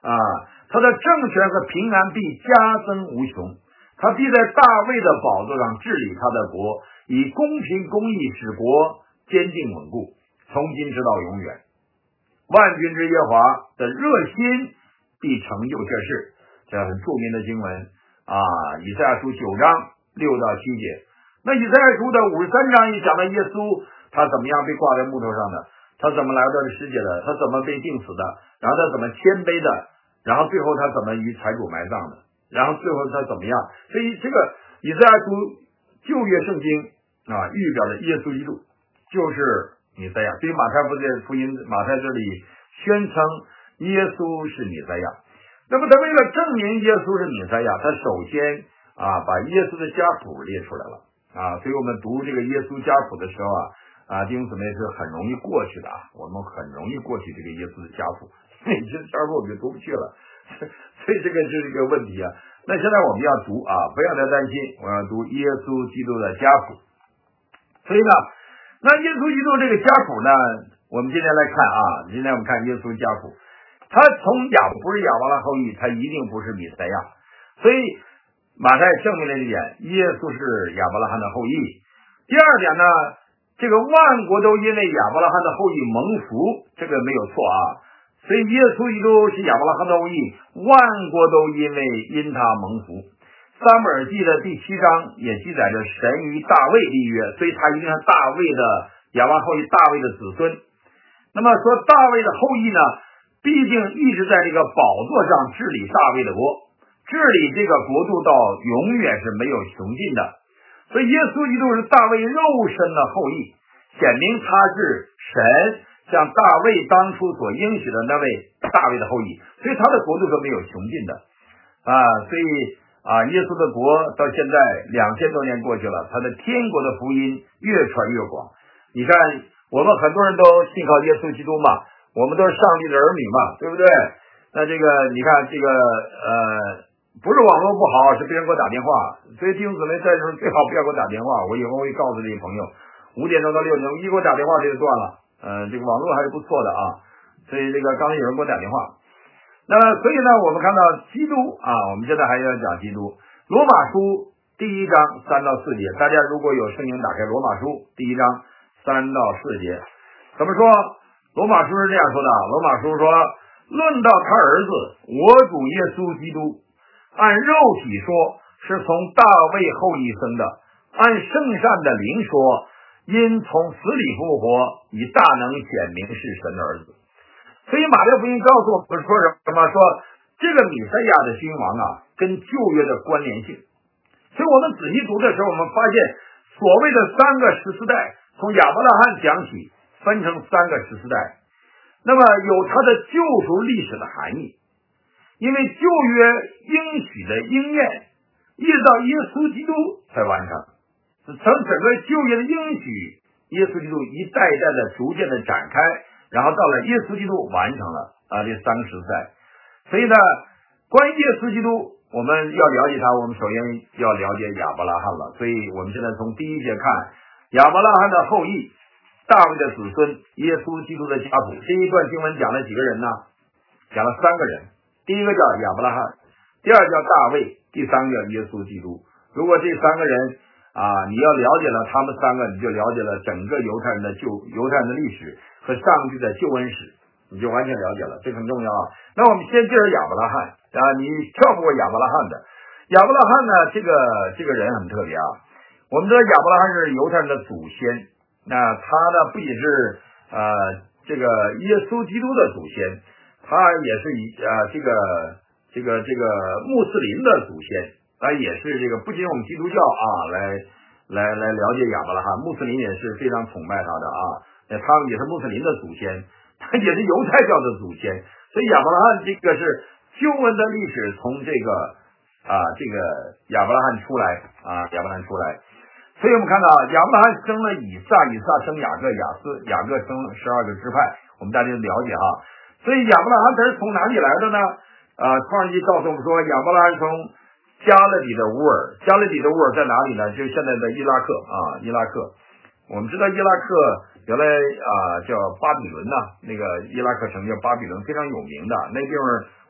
啊，他的政权和平安必加增无穷，他必在大卫的宝座上治理他的国，以公平公义使国坚定稳固，从今直到永远。万军之耶和华的热心必成就这事。这很著名的经文啊，以赛亚书九章六到七节。那以赛亚书的五十三章也讲到耶稣他怎么样被挂在木头上的，他怎么来到这世界的，他怎么被钉死的，然后他怎么谦卑的，然后最后他怎么与财主埋葬的，然后最后他怎么样。所以这个以赛亚书旧约圣经啊，预表的耶稣基督就是弥赛亚。所以马太福音马太这里宣称耶稣是弥赛亚。那么他为了证明耶稣是弥赛亚，他首先啊把耶稣的家谱列出来了啊。所以我们读这个耶稣家谱的时候啊啊，弟兄姊妹是很容易过去的啊，我们很容易过去这个耶稣的家谱，所以这家谱我们就读不去了，所以这个是一个问题啊。那现在我们要读啊，不要太担心，我要读耶稣基督的家谱。所以呢，那耶稣基督这个家谱呢，我们今天来看啊，今天我们看耶稣家谱，他从亚不是亚伯拉后裔，他一定不是弥赛亚。所以马太证明了这点，耶稣是亚伯拉罕的后裔。第二点呢，这个万国都因为亚伯拉罕的后裔蒙福，这个没有错啊。所以耶稣基督是亚伯拉罕的后裔，万国都因为因他蒙福。撒母耳记的第七章也记载着神与大卫立约，所以他一定是大卫的亚伯拉罕后裔，大卫的子孙。那么说大卫的后裔呢，必定一直在这个宝座上治理大卫的国，治理这个国度到永远是没有穷尽的。所以耶稣基督是大卫肉身的后裔，显明他是神像大卫当初所应许的那位大卫的后裔，所以他的国度是没有穷尽的啊。所以啊，耶稣的国到现在两千多年过去了，他的天国的福音越传越广。你看我们很多人都信靠耶稣基督嘛，我们都是上帝的儿女嘛，对不对？那这个你看这个呃不是网络不好，是别人给我打电话，所以弟兄姊妹在这最好不要给我打电话，我以后会告诉这些朋友，五点钟到六点钟一给我打电话这就断了。嗯、呃，这个网络还是不错的啊，所以这个刚才有人给我打电话。那么所以呢，我们看到基督啊，我们现在还要讲基督。罗马书第一章三到四节，大家如果有圣经打开罗马书第一章三到四节，怎么说？罗马书是这样说的，罗马书说，论到他儿子我主耶稣基督，按肉体说是从大卫后裔生的，按圣善的灵说，因从死里复活，以大能显明是神的儿子。所以马太福音告诉我们说什么？说这个弥赛亚的君王啊，跟旧约的关联性。所以我们仔细读的时候，我们发现所谓的三个十四代，从亚伯拉罕讲起，分成三个十四代，那么有它的救赎历史的含义。因为旧约应许的应验，一直到耶稣基督才完成。从整个旧约的应许，耶稣基督一代一代的逐渐的展开，然后到了耶稣基督完成了啊这三个十四代。所以呢，关于耶稣基督，我们要了解他，我们首先要了解亚伯拉罕了。所以我们现在从第一节看亚伯拉罕的后裔，大卫的子孙，耶稣基督的家谱。这一段经文讲了几个人呢？讲了三个人。第一个叫亚伯拉罕，第二叫大卫，第三个叫耶稣基督。如果这三个人啊，你要了解了他们三个，你就了解了整个犹太人的旧犹太人的历史和上帝的救恩史，你就完全了解了，这很重要啊。那我们先介绍亚伯拉罕啊，你跳不过亚伯拉罕的。亚伯拉罕呢，这个这个人很特别啊。我们知道亚伯拉罕是犹太人的祖先，那他呢不仅是呃这个耶稣基督的祖先，他也是以啊、呃、这个这个这个穆斯林的祖先，他也是这个不仅我们基督教啊来来来了解亚伯拉罕，穆斯林也是非常崇拜他的啊，他们也是穆斯林的祖先，他也是犹太教的祖先，所以亚伯拉罕这个是救恩的历史，从这个啊这个亚伯拉罕出来啊亚伯拉罕出来，所以我们看到亚伯拉罕生了以撒，以撒生雅各，雅斯雅各生十二个支派，我们大家了解哈。所以亚伯拉罕他是从哪里来的呢？啊，创世纪告诉我们说，亚伯拉罕从加勒底的乌尔，加勒底的乌尔在哪里呢？就是现在的伊拉克啊，伊拉克。我们知道伊拉克原来啊叫巴比伦呐，那个伊拉克城叫巴比伦，非常有名的。那地方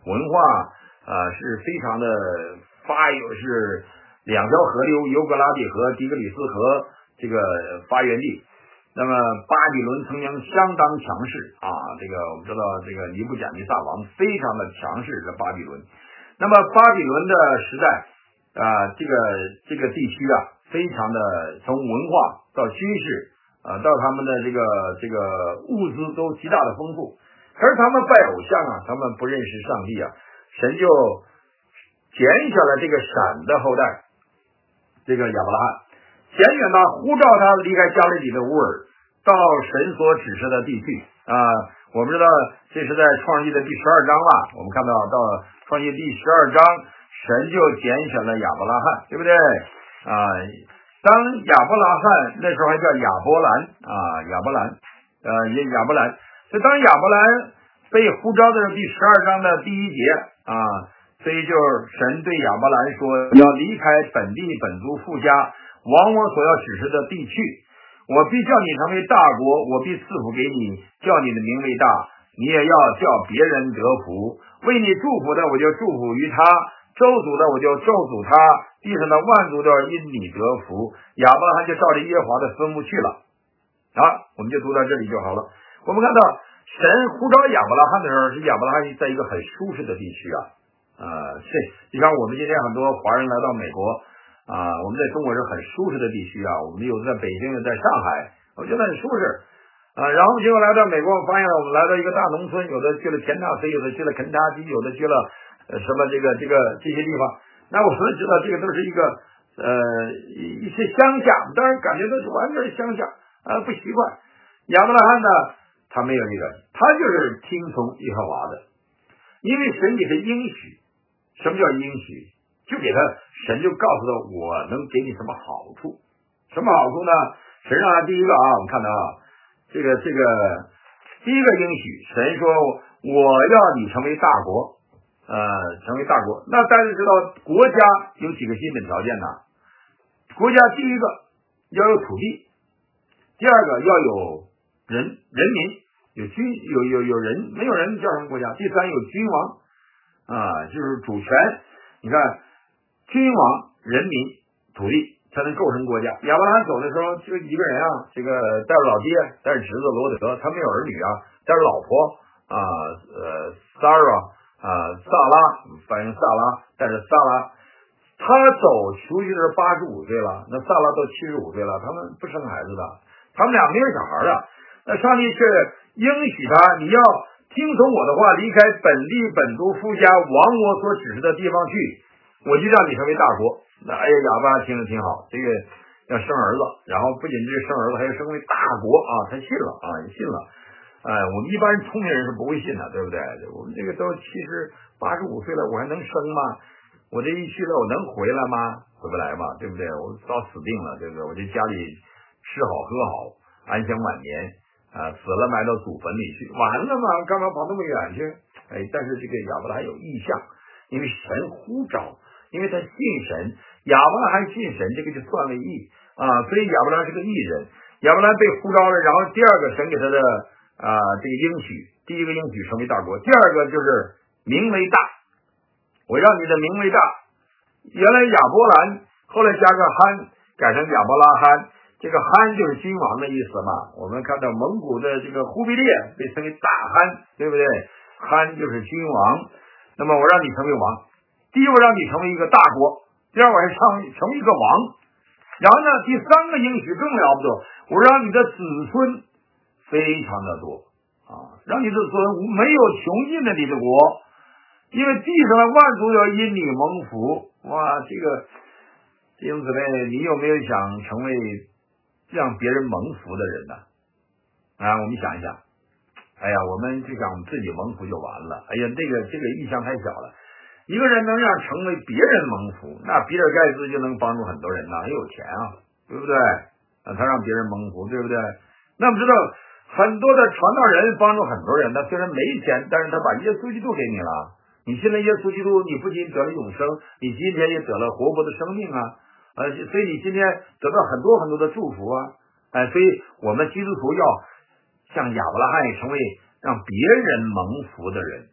文化啊是非常的发有是两条河流，尤格拉底河、底格里斯河这个发源地。那么巴比伦曾经相当强势啊，这个我们知道这个尼布甲尼撒王非常的强势的巴比伦。那么巴比伦的时代啊，这个这个地区啊，非常的从文化到军事啊，到他们的这个这个物资都极大的丰富。可是他们拜偶像啊，他们不认识上帝啊，神就拣选了这个闪的后代，这个亚伯拉罕，拣选他，呼召他离开加利底的乌尔，到神所指示的地区啊。我们知道这是在创世纪的第十二章吧，我们看到到创世纪第十二章，神就拣选了亚伯拉罕，对不对啊？当亚伯拉罕那时候还叫亚伯兰啊，亚伯兰呃也亚伯兰，所以当亚伯兰被呼召的第十二章的第一节啊，所以就是神对亚伯兰说，要离开本地本族父家，往我所要指示的地去，我必叫你成为大国，我必赐福给你，叫你的名为大，你也要叫别人得福。为你祝福的，我就祝福于他；咒诅的，我就咒诅他。地上的万族都要因你得福。亚伯拉罕就照着耶和华的吩咐去了。好，我们就读到这里就好了。我们看到神呼召亚伯拉罕的时候，是亚伯拉罕在一个很舒适的地区啊，啊、呃，是，你看我们今天很多华人来到美国。啊，我们在中国是很舒适的地区啊，我们有的在北京，有的在上海，我觉得很舒适啊。然后结果来到美国，我发现了我们来到一个大农村，有的去了田纳西，有的去了肯塔基，有的去了呃什么这个这个这些地方。那我们知道这个都是一个呃一些乡下，当然感觉都是完全是乡下啊，不习惯。亚伯拉罕呢，他没有这个，他就是听从耶和华的，因为神给他应许。什么叫应许？就给他，神就告诉他，我能给你什么好处？什么好处呢？神让他第一个啊，我们看到啊，这个这个第一个应许，神说我要你成为大国，呃，成为大国。那大家知道国家有几个基本条件呢？国家第一个要有土地，第二个要有人人民，有军有有有人，没有人叫什么国家？第三有君王啊，就是主权。你看。君王、人民、土地才能构成国家。亚伯拉罕走的时候就一个人啊，这个带着老爹，带着侄子罗德，他没有儿女啊，带着老婆啊，呃，Sarah 啊，萨拉，翻译萨拉，带着萨拉，他走出去是八十五岁了，那萨拉都七十五岁了，他们不生孩子的，他们俩没有小孩的。那上帝却应许他，你要听从我的话，离开本地本族夫家，往我所指示的地方去。我就让你成为大国。那哎呀，哑巴听着挺好，这个要生儿子，然后不仅这生儿子，还要生为大国啊！他信了啊，也信了。哎，我们一般聪明人是不会信的，对不对？我们这个都七十八十五岁了，我还能生吗？我这一去了，我能回来吗？回不来嘛，对不对？我早死定了，对不对？我这家里吃好喝好，安享晚年啊，死了埋到祖坟里去，完了嘛？干嘛跑那么远去？哎，但是这个亚伯拉罕有意向，因为神呼召。因为他信神，亚伯拉罕信神，这个就算为义啊，所以亚伯拉罕是个义人。亚伯拉罕被呼召了，然后第二个神给他的啊这个应许，第一个应许成为大国，第二个就是名为大，我让你的名为大。原来亚伯兰，后来加个罕，改成亚伯拉罕，这个罕就是君王的意思嘛。我们看到蒙古的这个忽必烈被称为大汗，对不对？汗就是君王，那么我让你成为王。第一，我让你成为一个大国；第二，我还让你成为一个王。然后呢，第三个应许更了不得，我让你的子孙非常的多啊，让你的子孙没有穷尽的你的国，因为地上的万族要因你蒙福。哇，这个弟兄姊妹，你有没有想成为让别人蒙福的人呢？啊，我们想一想，哎呀，我们就想自己蒙福就完了。哎呀，这个这个意向太小了。一个人能让成为别人蒙福，那比尔盖茨就能帮助很多人呐，很有钱啊，对不对？啊，他让别人蒙福，对不对？那我们知道很多的传道人帮助很多人，他虽然没钱，但是他把耶稣基督给你了。你信了耶稣基督，你不仅得了永生，你今天也得了活泼的生命啊，呃，所以你今天得到很多很多的祝福啊，哎、呃，所以我们基督徒要像亚伯拉罕成为让别人蒙福的人。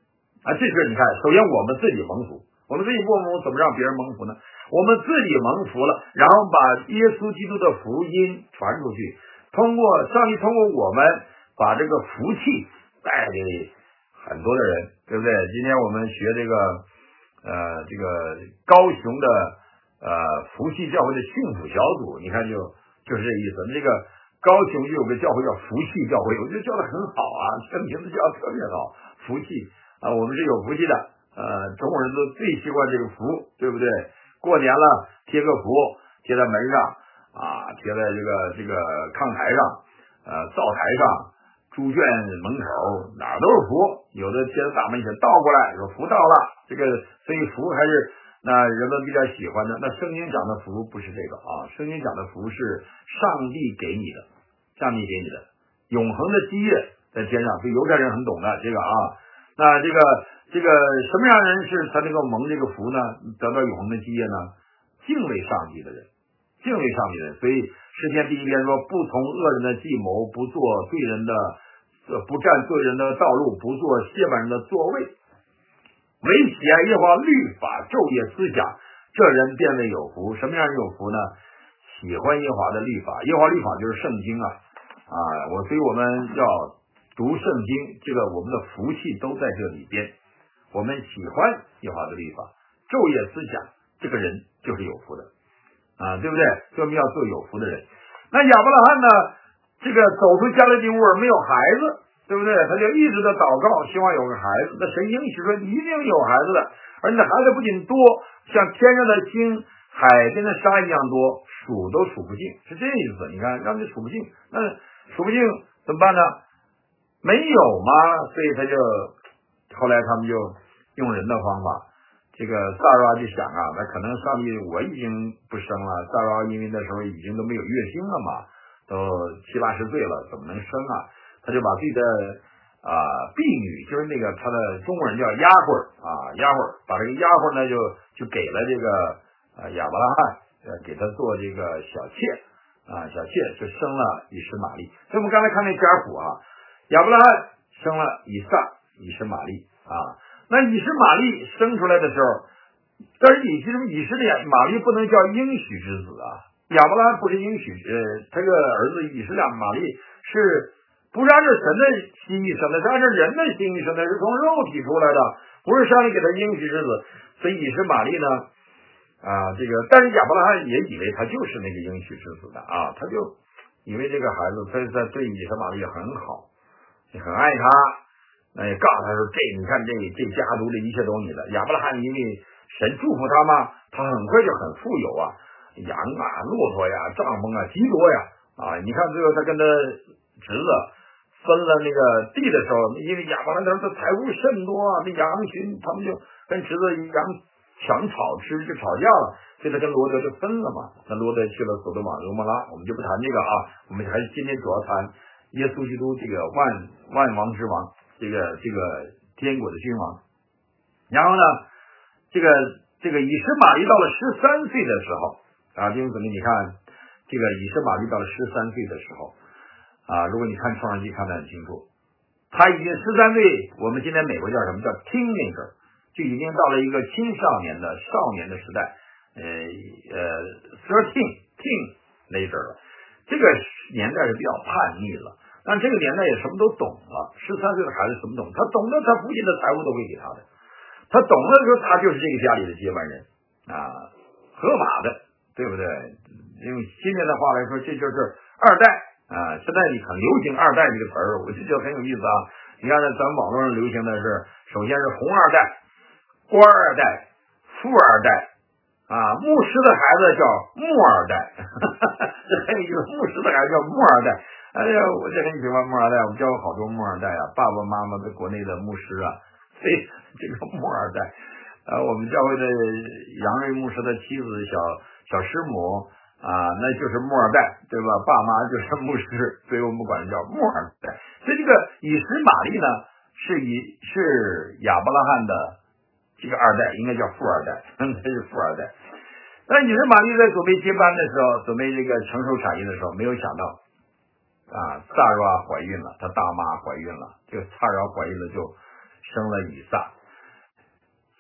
啊，这是你看，首先我们自己蒙福，我们自己不蒙福，怎么让别人蒙福呢？我们自己蒙福了，然后把耶稣基督的福音传出去，通过上帝通过我们把这个福气带给很多的人，对不对？今天我们学这个呃这个高雄的呃福气教会的幸福小组，你看就就是这意思。这个高雄就有个教会叫福气教会，我觉得叫的很好啊，这个名字叫的特别好，福气啊，我们是有福气的。呃，中国人都最习惯这个福，对不对？过年了贴个福，贴在门上啊，贴在这个这个炕台上，呃，灶台上，猪圈门口哪儿都是福，有的贴在大门前，倒过来说福到了，这个所以福还是那人们比较喜欢的。那圣经讲的福不是这个啊，圣经讲的福是上帝给你的，上帝给你的永恒的基业在天上，所以犹太人很懂的这个啊。那这个这个什么样的人是才能够蒙这个福呢？得到永恒的基业呢？敬畏上帝的人，敬畏上帝的人。所以诗篇第一篇说，不从恶人的计谋，不做罪人的，不占罪人的道路，不做亵慢人的座位。唯喜爱耶和华律法，昼夜思想，这人便为有福。什么样人有福呢？喜欢耶和华的律法，耶和华律法就是圣经啊啊！我所以我们要读圣经，这个我们的福气都在这里边。我们喜欢耶和华的律法，昼夜思想，这个人就是有福的啊，对不对？所以我们要做有福的人。那亚伯拉罕呢？这个走出迦勒底乌尔没有孩子，对不对？他就一直的祷告，希望有个孩子。那神应许说一定有孩子的，而你的孩子不仅多，像天上的星、海边的沙一样多，数都数不尽，是这意思。你看，让你数不尽，那数不尽怎么办呢？没有嘛，所以他就后来他们就用人的方法。这个撒拉就想啊，那可能上帝我已经不生了，撒拉因为那时候已经都没有月经了嘛，都七八十岁了，怎么能生啊？他就把自己的啊婢女，就是那个他的中国人叫丫鬟啊丫鬟，把这个丫鬟呢就就给了这个啊亚伯拉罕，呃给他做这个小妾啊小妾，就生了以实玛利。所以我们刚才看那家谱啊，亚伯拉罕生了以撒、以实玛利啊。那以实玛利生出来的时候，但是以实以实玛利不能叫应许之子啊，亚伯拉罕不是应许，呃，他这个儿子以实玛利是不是按照神的心意生的，是按照人的心意生的，是从肉体出来的，不是上帝给他应许之子。所以以实玛利呢，啊，这个但是亚伯拉罕也以为他就是那个应许之子的啊，他就以为这个孩子他他对以实玛利很好，也很爱他。那也告诉他说，这你看这这家族的一切都你的。亚伯拉罕因为神祝福他嘛，他很快就很富有啊，羊啊、骆驼呀、帐篷啊极多呀啊！你看最后他跟他侄子分了那个地的时候，因为亚伯拉罕他财物甚多啊，那羊群他们就跟侄子羊抢草吃，就吵架了，所以他跟罗德就分了嘛。那罗德去了索多玛、俄摩拉，我们就不谈这个啊，我们还是今天主要谈耶稣基督这个万万王之王。这个这个天国的君王，然后呢，这个这个以实玛利到了十三岁的时候啊，弟兄姊妹，你看这个以实玛利到了十三岁的时候啊，如果你看创世纪看得很清楚，他已经十三岁，我们今天美国叫什么叫 teenager， 就已经到了一个青少年的少年的时代，呃呃 thirteen teenager 了，这个年代是比较叛逆了。但这个年代也什么都懂了，十三岁的孩子什么懂？他懂得他父亲的财物都会给他的，他懂了说他就是这个家里的接班人啊，合法的，对不对？用今天的话来说，这就是二代啊。现在你很流行二代这个词儿，我就觉得很有意思啊。你看，咱们网络上流行的是，首先是红二代、官二代、富二代啊，牧师的孩子叫木二代，这很有意思，牧师的孩子叫木二代。哎呀，我这很喜欢木二代，我们教过好多木二代啊，爸爸妈妈的国内的牧师啊，所以这个木二代，呃，我们教会的杨瑞牧师的妻子小小师母啊，那就是木二代，对吧？爸妈就是牧师，所以我们管叫木二代。所以这个以实玛利呢，是以是亚伯拉罕的这个二代，应该叫富二代，他是富二代。但以实玛利在准备接班的时候，准备这个承受产业的时候，没有想到。啊，撒拉怀孕了，她大妈怀孕了，这个撒拉怀孕了就生了以撒。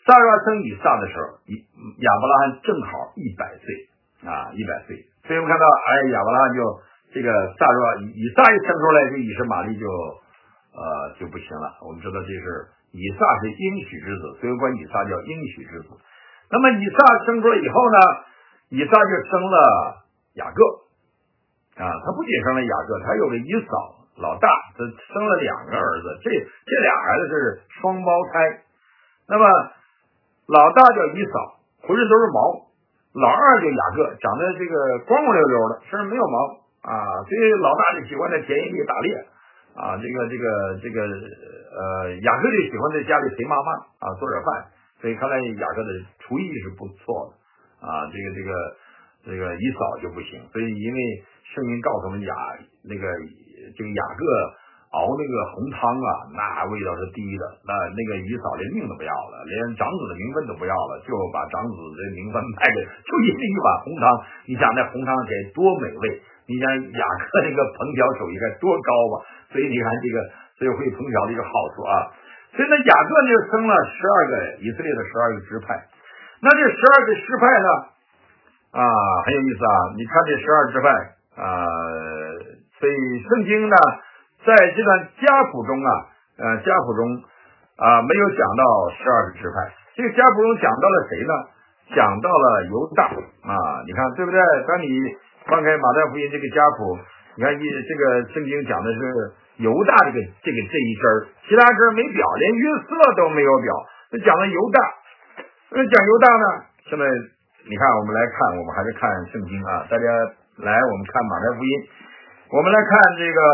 撒拉生以撒的时候，亚伯拉罕正好一百岁啊，一百岁。所以我们看到，哎，亚伯拉罕就这个撒拉以撒一生出来，这以实玛利就呃就不行了。我们知道这是以撒是应许之子，所以管以撒叫应许之子。那么以撒生出来以后呢，以撒就生了雅各啊，他不仅生了雅各，他有个以扫。老大他生了两个儿子，这这俩孩子是双胞胎。那么老大叫以扫，浑身都是毛；老二叫雅各，长得这个光光溜溜的，身上没有毛啊。所以老大就喜欢在田野里打猎啊，这个这个这个呃，雅各就喜欢在家里陪妈妈啊，做点饭。所以看来雅各的厨艺是不错的啊。这个这个这个以扫就不行，所以因为圣经告诉我们雅那个。这个雅各熬那个红汤啊，那味道是第一的。那那个以扫连命都不要了，连长子的名分都不要了，就把长子的名分卖给，就因为一碗红汤。你想那红汤得多美味？你想雅各那个烹调手艺该多高吧？所以你看这个，所以会烹调的一个好处啊。所以呢，雅各就生了十二个以色列的十二个支派。那这十二个支派呢，啊，很有意思啊。你看这十二支派啊。所以圣经呢，在这段家谱中啊，呃，家谱中啊、呃、没有讲到十二个支派。这个家谱中讲到了谁呢？讲到了犹大啊，你看对不对？当你翻开马太福音这个家谱，你看一这个圣经讲的是犹大这个这个这一支儿，其他支儿没表，连约瑟都没有表，就讲了犹大。那讲犹大呢？现在你看，我们来看，我们还是看圣经啊，大家来，我们看马太福音。我们来看这个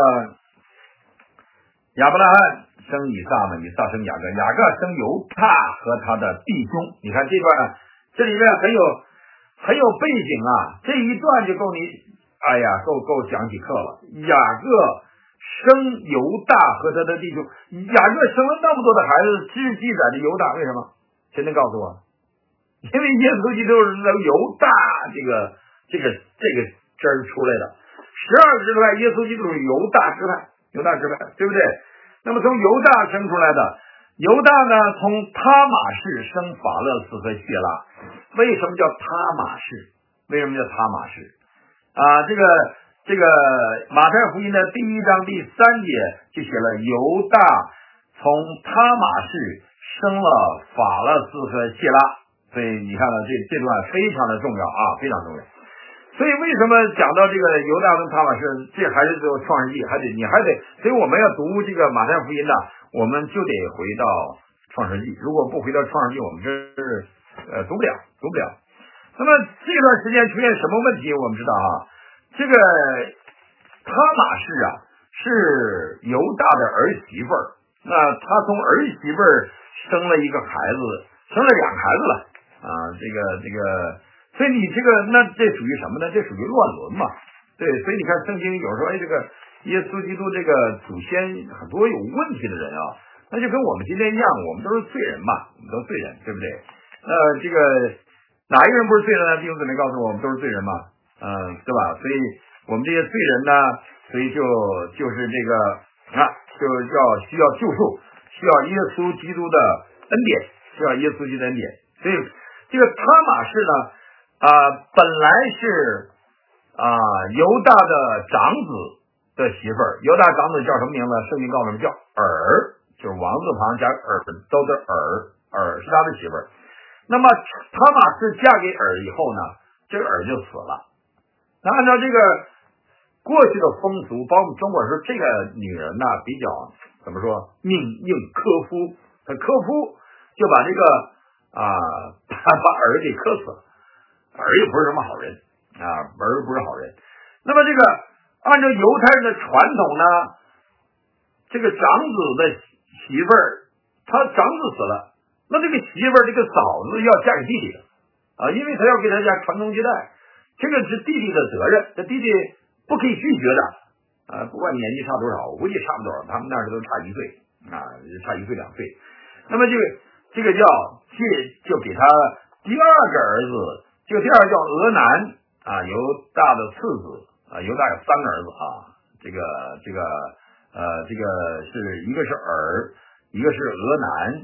亚伯拉罕生以撒嘛，以撒生雅各，雅各生犹大和他的弟兄。你看这段，这里面很有很有背景啊，这一段就够你，哎呀，够够讲起课了。雅各生犹大和他的弟兄，雅各生了那么多的孩子，只记载着犹大，为什么？谁能告诉我？因为耶稣基督是从犹大这个这个这个支儿出来的。十二个支派，耶稣基督是犹大支派，犹大支派，对不对？那么从犹大生出来的，犹大呢，从他玛氏生法勒斯和谢拉。为什么叫他玛氏？为什么叫他玛氏？啊，这个这个马太福音的第一章第三节就写了犹大从他玛氏生了法勒斯和谢拉。所以你看到这这段非常的重要啊，非常重要。所以为什么讲到这个犹大跟他玛氏，这还是做创世纪，还得你还得，所以我们要读这个马太福音呢，我们就得回到创世纪。如果不回到创世纪，我们这是呃读不了，读不了。那么这段时间出现什么问题？我们知道啊，这个他玛氏啊是犹大的儿媳妇儿，那他从儿媳妇儿生了一个孩子，生了两个孩子了啊，这个这个。所以你这个那这属于什么呢？这属于乱伦嘛？对，所以你看圣经有时候哎，这个耶稣基督这个祖先很多有问题的人啊，那就跟我们今天一样，我们都是罪人嘛，我们都是罪人，对不对？呃，这个哪一个人不是罪人呢？弟兄姊妹告诉我，我们都是罪人嘛，嗯、呃，对吧？所以我们这些罪人呢，所以就就是这个啊，就要需要救赎，需要耶稣基督的恩典，需要耶稣基督的恩典。所以这个他玛氏呢。啊、呃，本来是啊、呃、犹大的长子的媳妇儿，犹大长子叫什么名字？圣经告诉我们叫尔，就是王字旁加尔，都是尔，尔是他的媳妇儿。那么他玛氏嫁给尔以后呢，这个尔就死了。那按照这个过去的风俗，包括我们中国人说，这个女人呢比较怎么说，命硬克夫，她克夫就把这个啊、呃、把把尔给克死了。儿也不是什么好人啊，儿不是好人。那么这个按照犹太人的传统呢，这个长子的媳妇儿，他长子死了，那这个媳妇儿这个嫂子要嫁给弟弟的啊，因为他要给他家传宗接代，这个是弟弟的责任，这弟弟不可以拒绝的啊，不管年纪差多少，我估计差不多，他们那时候都差一岁啊，差一岁两岁。那么这个这个叫借就给他第二个儿子。这个第二个叫俄南啊，犹大的次子啊，犹大有三个儿子啊，这个这个呃，这个是一个是尔，一个是俄南，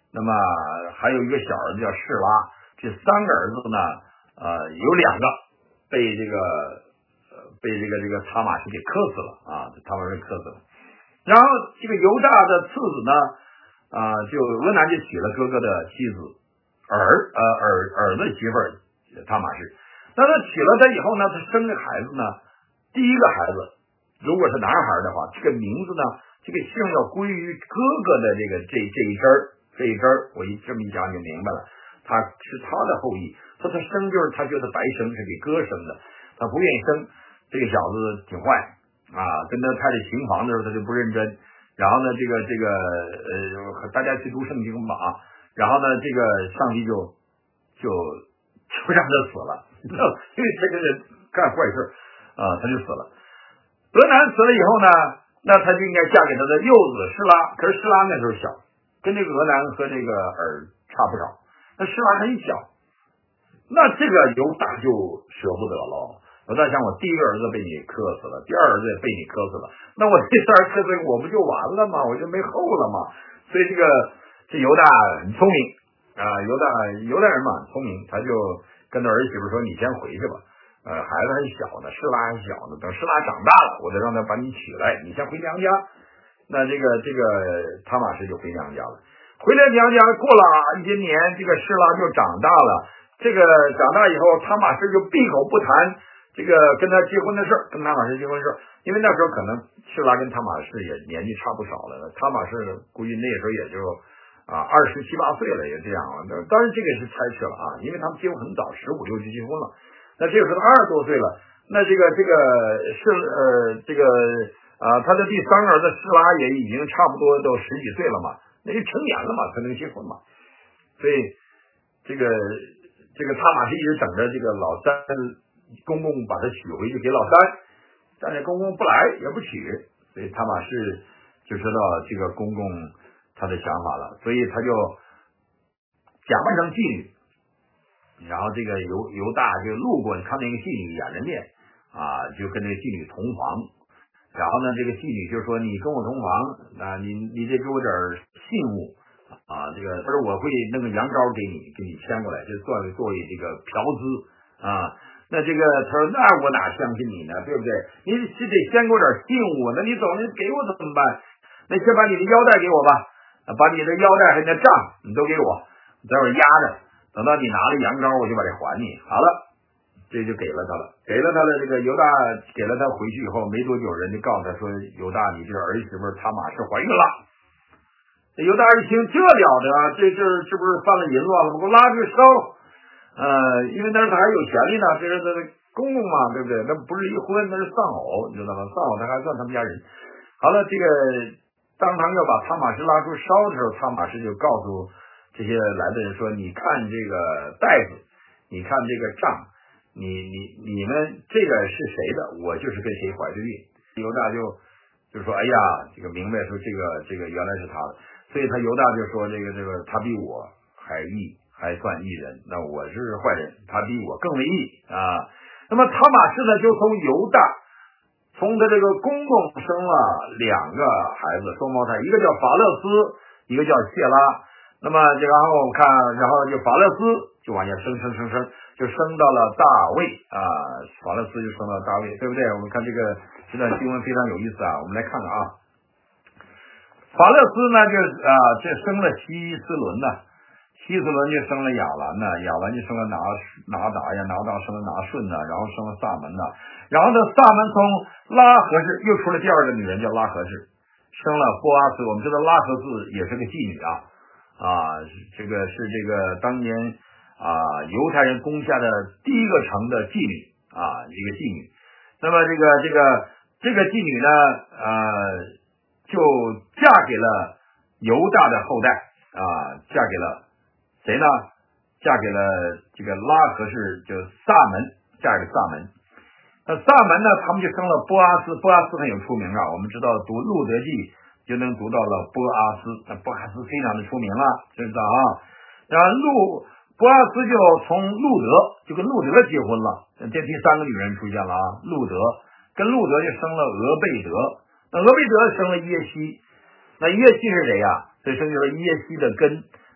那么还有一个小儿子叫示拉，这三个儿子呢，呃，有两个被这个呃被这个这个塔玛士给克死了啊，塔玛士克死了。然后这个犹大的次子呢，啊、呃，就俄南就娶了哥哥的妻子尔呃尔尔的媳妇儿塔玛士。那他娶了她以后呢，他生的孩子呢，第一个孩子如果是男孩的话，这个名字呢，这个姓要归于哥哥的这个这这一支儿这一支儿。我一这么一讲就明白了，他是他的后裔。说他生就是他觉得白生是给哥生的，他不愿意生。这个小子挺坏啊，跟他太太行房的时候他就不认真。然后呢，这个这个呃，大家去读圣经吧。然后呢，这个上帝就就就让他死了，因为这个人干坏事啊，他就死了。俄南死了以后呢，那他就应该嫁给他的幼子施拉。可是施拉那时候小，跟这个俄南和这个尔差不少。那施拉很小，那这个犹大就舍不得了。犹大想，我第一个儿子被你克死了，第二儿子也被你克死了，那我第三儿子我不就完了吗？我就没后了吗？所以这个这犹大很聪明啊，犹大犹大人嘛聪明，他就跟他儿媳妇说：“你先回去吧。”呃，孩子还小呢，施拉还小呢，等施拉长大了，我再让他把你娶来，你先回娘家。那这个这个塔玛士就回娘家了。回来娘家过了一些年，这个施拉就长大了。这个长大以后，塔玛士就闭口不谈这个跟他结婚的事儿，跟塔玛士结婚的事儿。因为那时候可能施拉跟塔玛士也年纪差不少了，塔玛士估计那时候也就啊二十七八岁了，也这样了。当然这个是猜测了啊，因为他们结婚很早，十五六就结婚了。那这个时候二十多岁了，那这个这个是呃这个啊、呃、他的第三个儿子施拉也已经差不多都十几岁了嘛，那就成年了嘛，才能结婚嘛。所以这个这个塔玛士一直等着这个老三公公把他娶回去给老三，但是公公不来也不娶，所以塔玛士就知道这个公公他的想法了，所以他就假扮成妓女。然后这个犹犹大就路过，看那个妓女掩着面啊，就跟那个妓女同房。然后呢，这个妓女就说：“你跟我同房，啊，你你得给我点信物啊，这个他说我会弄个羊羔给你，给你牵过来，就作为作为这个嫖资啊。那这个他说那我哪相信你呢，对不对？你是得先给我点信物，那你走，你给我怎么办？那先把你的腰带给我吧，把你的腰带和你的杖你都给我，待会儿压着。”等到你拿了羊羔，我就把这还你。好了，这就给了他了，给了他了。这个犹大给了他回去以后，没多久人就告诉他说：“犹大，你这儿媳妇塔玛士怀孕了。”这犹大一听，这了得啊！这这这不是犯了淫乱了吗？给我拉去烧！呃，因为那时候他还有权利呢，这是他的公公嘛，对不对？那不是离婚，那是丧偶，你知道吗？丧偶他还算他们家人。好了，这个当堂要把塔玛士拉出烧的时候，塔玛士就告诉这些来的人说：“你看这个袋子，你看这个杖，你你你们这个是谁的？我就是跟谁怀着孕。”犹大就就说：“哎呀，这个明白说这个这个原来是他的。”所以他犹大就说：“这个这个他比我还义，还算义人。那我是坏人，他比我更为义啊。”那么塔玛士呢，就从犹大从他这个公公生了两个孩子，双胞胎，一个叫法勒斯，一个叫谢拉。那么这然后我们看，然后就法勒斯就往下生生生生，就生到了大卫啊，法勒斯就生到大卫，对不对？我们看这个这段经文非常有意思啊，我们来看看啊。法勒斯呢就啊这生了希斯伦呢，希斯伦就生了亚兰呢，亚兰就生了拿拿达呀，拿达生了拿顺呢，然后生了萨门呢，然后呢萨门从拉合氏又出了第二个女人叫拉合氏，生了波阿斯。我们知道拉合氏也是个妓女啊。啊，这个是这个当年啊犹太人攻下的第一个城的妓女啊，一个妓女。那么这个这个这个妓女呢，呃，就嫁给了犹大的后代啊，嫁给了谁呢？嫁给了这个拉合氏，就萨门，嫁给萨门。那萨门呢，他们就生了波阿斯，波阿斯很有出名啊。我们知道读路德记就能读到了波阿斯，那波阿斯非常的出名了，知道啊？然后路波阿斯就从路德就跟路德结婚了，这第三个女人出现了啊，路德跟路德就生了俄贝德，那俄贝德生了耶西，那耶西是谁呀？所以生下了耶西的根，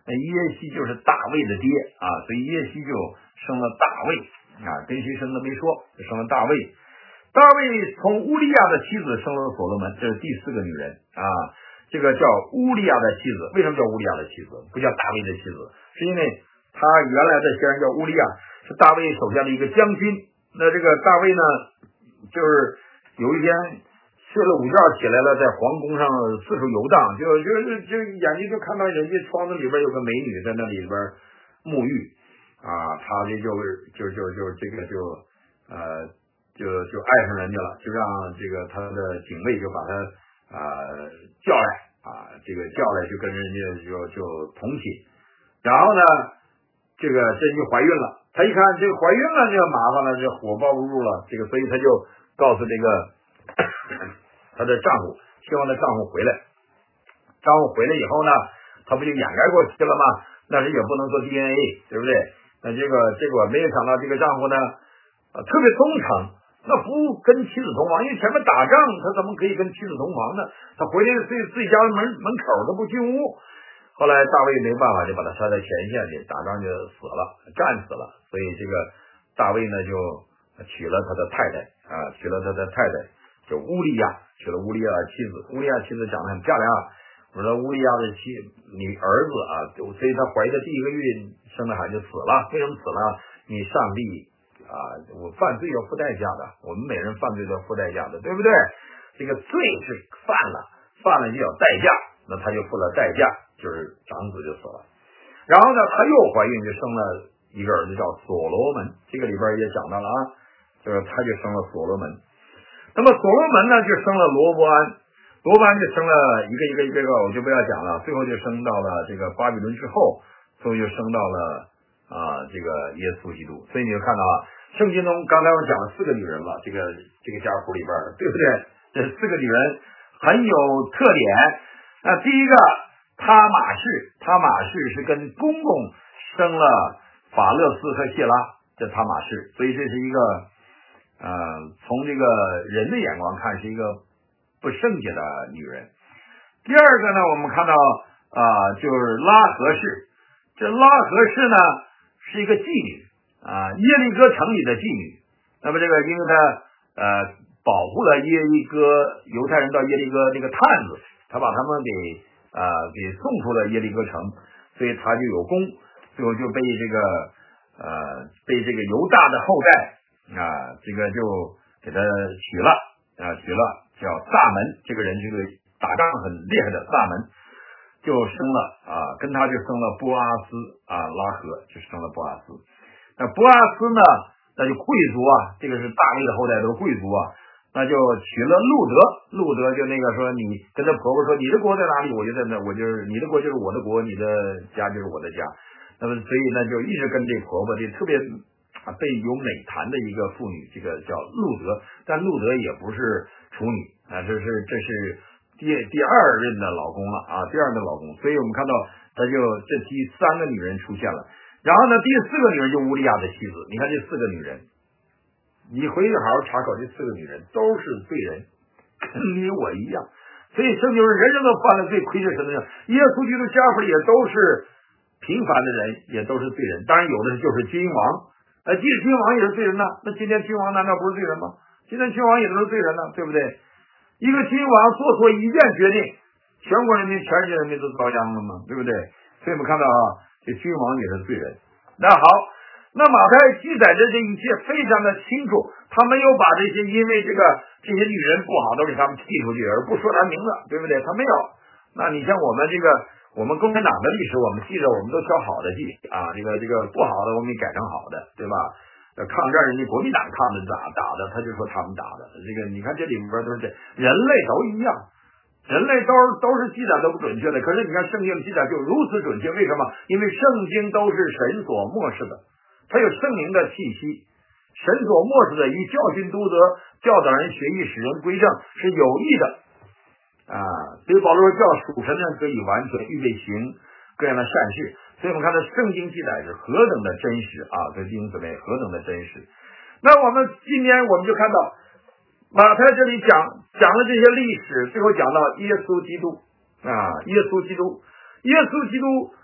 那耶西就是大卫的爹啊，所以耶西就生了大卫啊，跟谁生的没说，就生了大卫。大卫从乌利亚的妻子生了所罗门，这是第四个女人啊，这个叫乌利亚的妻子。为什么叫乌利亚的妻子，不叫大卫的妻子？是因为他原来的先生叫乌利亚，是大卫手下的一个将军。那这个大卫呢，就是有一天睡了午觉起来了，在皇宫上四处游荡，就就就眼睛就看到人家窗子里边有个美女在那里边沐浴啊，他这就就就就这个就呃就就爱上人家了，就让这个他的警卫就把他啊、呃、叫来啊，这个叫来就跟人家就就同寝，然后呢，这个真就怀孕了。他一看这个怀孕了，这个麻烦了，这火爆不住了，这个所以他就告诉这个他的丈夫，希望他丈夫回来。丈夫回来以后呢，他不就掩盖过去了吗？但是也不能做 D N A， 对不对？那这个结果没有想到这个丈夫呢，啊特别忠诚，那不跟妻子同房，因为前面打仗，他怎么可以跟妻子同房呢？他回来自己自己家门门口都不进屋。后来大卫没办法，就把他杀在前线去，打仗就死了，战死了。所以这个大卫呢，就娶了他的太太啊，娶了他的太太，叫乌利亚，娶了乌利亚的妻子。乌利亚妻子长得很漂亮啊。我说乌利亚的妻女儿子啊，所以他怀的第一个孕生的孩子死了。为什么死了？你上帝啊，我犯罪要付代价的，我们每人犯罪都要付代价的，对不对？这个罪是犯了，犯了就要代价，那他就付了代价。就是长子就死了，然后呢，她又怀孕，就生了一个儿子叫所罗门，这个里边也讲到了啊，就是她就生了所罗门。那么所罗门呢，就生了罗伯安，罗伯安就生了一个一个一个一个，我就不要讲了，最后就生到了这个巴比伦之后，最后就生到了啊这个耶稣基督。所以你就看到啊，圣经中刚才我讲了四个女人了，这个这个家谱里边，对不对？这四个女人很有特点。那第一个。他马士，他马士是跟公公生了法勒斯和谢拉，这他马士，所以这是一个呃，从这个人的眼光看是一个不圣洁的女人。第二个呢，我们看到啊、呃，就是拉合氏，这拉合氏呢是一个妓女啊、呃，耶利哥城里的妓女。那么这个因为他呃保护了耶利哥犹太人到耶利哥那个探子，他把他们给。啊、呃，给送出了耶利哥城，所以他就有功，最后就被这个呃被这个犹大的后代啊、呃，这个就给他娶了啊、呃，娶了叫萨门，这个人这个打仗很厉害的萨门，就生了啊、呃，跟他就生了波阿斯啊、呃，拉合就生了波阿斯。那波阿斯呢，那就贵族啊，这个是大卫的后代，都是贵族啊。那就娶了路德，路德就那个说，你跟他婆婆说，你的国在哪里，我就在那，我就是你的国就是我的国，你的家就是我的家。那么所以呢，就一直跟这婆婆，这特别啊被有美谈的一个妇女，这个叫路德，但路德也不是处女啊，这是这是第第二任的老公了啊，第二任的老公。所以我们看到他就这第三个女人出现了，然后呢，第四个女人就乌利亚的妻子，你看这四个女人。你回去好好查考，这四个女人都是罪人，跟你我一样。所以圣经说，人人都犯了罪，亏着什么呢？耶稣基督家谱里也都是平凡的人，也都是罪人。当然有的就是君王，呃，即使君王也是罪人呢。那今天君王难道不是罪人吗？今天君王也都是罪人呢，对不对？一个君王做错一件决定，全国人民、全世界人民都遭殃了吗？对不对？所以我们看到啊，这君王也是罪人。那好。那马太记载着这一切非常的清楚，他没有把这些因为这个这些女人不好都给他们剔出去，而不说他名字，对不对？他没有。那你像我们这个我们共产党的历史，我们记着我们都挑好的记啊，这个这个不好的我们改成好的，对吧？抗战人家国民党抗的打打的，他就说他们打的。这个你看这里面都是这人类都一样。人类都都是记载都不准确的，可是你看圣经记载就如此准确，为什么？因为圣经都是神所默示的。它有圣灵的气息，神所默示的，以教训督责、教导人学艺、使人归正，是有益的啊。所以保罗说，叫属神的人可以完全预备行各样的善事。所以我们看到圣经记载是何等的真实啊！这弟兄姊妹何等的真实。那我们今天我们就看到马太这里讲讲了这些历史，最后讲到耶稣基督啊，耶稣基督，耶稣基督。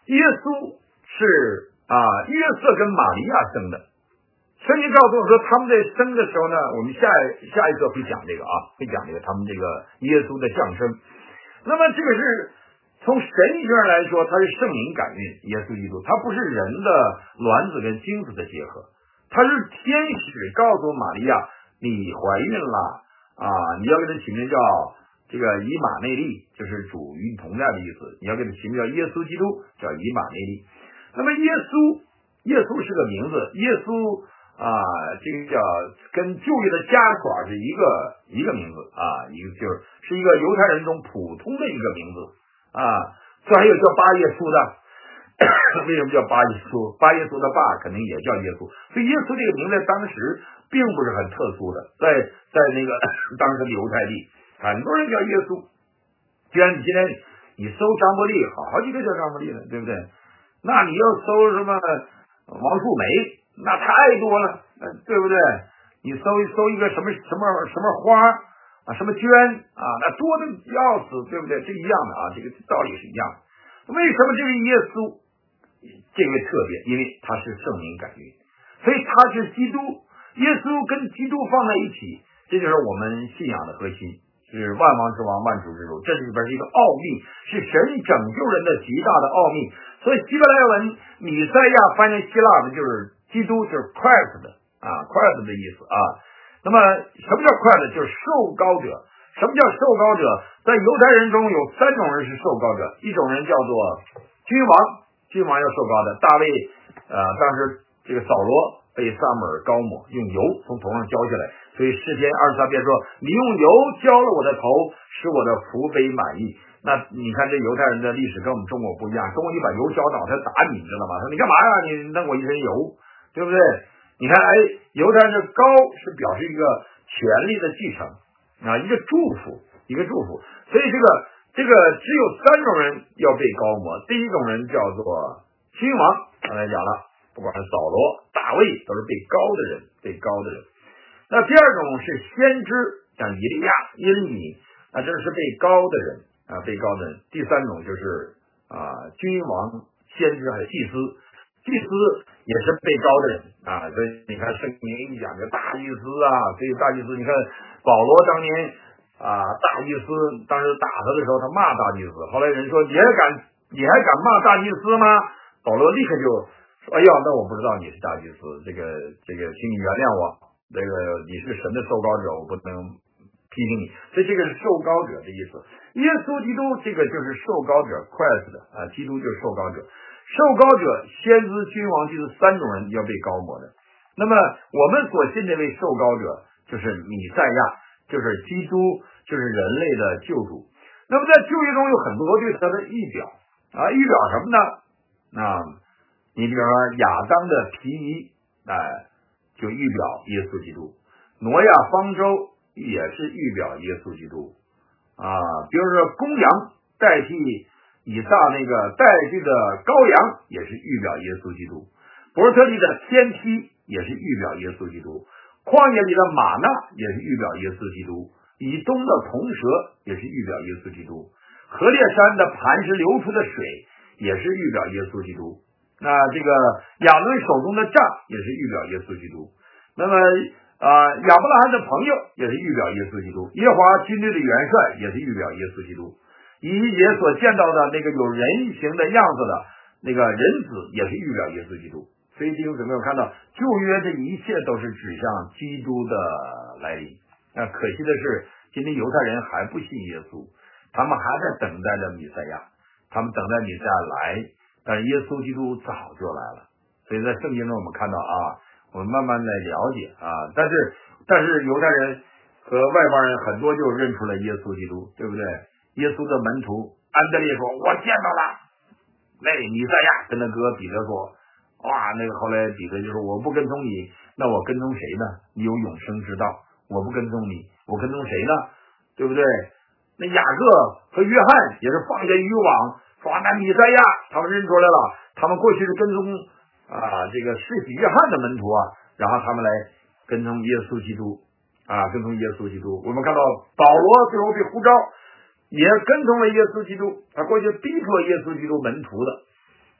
耶稣是啊约瑟跟玛利亚生的。圣经告诉我说，他们在生的时候呢，我们下下一课会讲这个啊，会讲这个他们这个耶稣的降生。那么这个是从神学上来说，它是圣灵感孕，耶稣基督，它不是人的卵子跟精子的结合，它是天使告诉玛利亚，你怀孕了啊，你要给它起名叫这个以马内利，就是主与同在的意思，你要给它起名叫耶稣基督，叫以马内利。那么耶稣，耶稣是个名字，耶稣啊，这个叫跟旧约的家耍是一个一个名字啊，一个就是是一个犹太人中普通的一个名字啊。这还有叫巴耶稣的，为什么叫巴耶稣？巴耶稣的爸肯定也叫耶稣，所以耶稣这个名在当时并不是很特殊的，在在那个当时的犹太地，很多人叫耶稣。既然你今天你搜张伯利，好好几个叫张伯利的，对不对？那你要搜什么王树梅？那太多了，对不对？你搜一搜一个什么什么什么花啊，什么娟啊，那多的要死，对不对？这一样的啊，这个道理是一样的。为什么这个耶稣这个特别？因为他是圣灵感孕，所以他是基督。耶稣跟基督放在一起，这就是我们信仰的核心，是万王之王，万主之主。这里边是一个奥秘，是神拯救人的极大的奥秘。所以希伯来文米赛亚翻译希腊的就是基督，就是 Christ 的啊 ，Christ 的意思啊。那么什么叫 Christ？ 就是受膏者。什么叫受膏者？在犹太人中有三种人是受膏者，一种人叫做君王，君王要受膏的。大卫呃，当时这个扫罗被撒母耳膏抹，用油从头上浇下来，所以诗篇二十三篇说：“你用油浇了我的头，使我的福杯满溢。”那你看这犹太人的历史跟我们中国不一样，中国你把油浇倒，他打你，你知道吗？说你干嘛呀？你弄我一身油，对不对？你看，哎，犹太人的膏是表示一个权力的继承啊，一个祝福，一个祝福。所以这个这个只有三种人要被膏抹，第一种人叫做君王，刚才讲了，不管是扫罗、大卫都是被膏的人，被膏的人。那第二种是先知，像以利亚、耶利米啊，这是被膏的人啊，被膏的人。第三种就是啊，君王、先知还有祭司。祭司也是被膏的人啊，所以你看圣经一讲这大祭司啊，所以大祭司，你看保罗当年啊，大祭司当时打他的时候，他骂大祭司，后来人说你还敢你还敢骂大祭司吗？保罗立刻就说，哎呀，那我不知道你是大祭司，这个这个，请你原谅我，这个你是神的受膏者，我不能批评你，所以这个是受膏者的意思。耶稣基督这个就是受膏者 Christ 的啊，基督就是受膏者。受膏者、先知、君王，就是三种人要被膏抹的。那么我们所信这位受膏者就是弥赛亚，就是基督，就是人类的救主。那么在旧约中有很多对他的预表啊，预表什么呢？啊，你比如说亚当的皮衣，哎、呃，就预表耶稣基督；挪亚方舟也是预表耶稣基督啊。比如说公羊代替以撒那个带去的羔羊也是预表耶稣基督，伯特利的天梯也是预表耶稣基督，旷野里的玛纳也是预表耶稣基督，以东的铜蛇也是预表耶稣基督，何烈山的磐石流出的水也是预表耶稣基督，那这个亚伦手中的杖也是预表耶稣基督，那么啊、呃、亚伯拉罕的朋友也是预表耶稣基督，耶和华军队的元帅也是预表耶稣基督，以也所见到的那个有人形的样子的那个人子也是预表耶稣基督。所以弟兄姊妹有看到旧约这一切都是指向基督的来临。那可惜的是，今天犹太人还不信耶稣，他们还在等待着弥赛亚，他们等待弥赛亚来，但是耶稣基督早就来了。所以在圣经中我们看到啊，我们慢慢来了解啊，但是但是犹太人和外邦人很多就认出了耶稣基督，对不对？耶稣的门徒安德烈说：“我见到了那弥赛亚。”跟他哥彼得说：“哇，那个后来彼得就说：我不跟踪你，那我跟踪谁呢？你有永生之道，我不跟踪你，我跟踪谁呢？对不对？”那雅各和约翰也是放下渔网，说：“那弥赛亚，他们认出来了，他们过去是跟踪啊这个施洗约翰的门徒啊，然后他们来跟踪耶稣基督啊，跟踪耶稣基督。我们看到保罗最后被呼召。”也跟从了耶稣基督，他过去逼迫耶稣基督门徒的，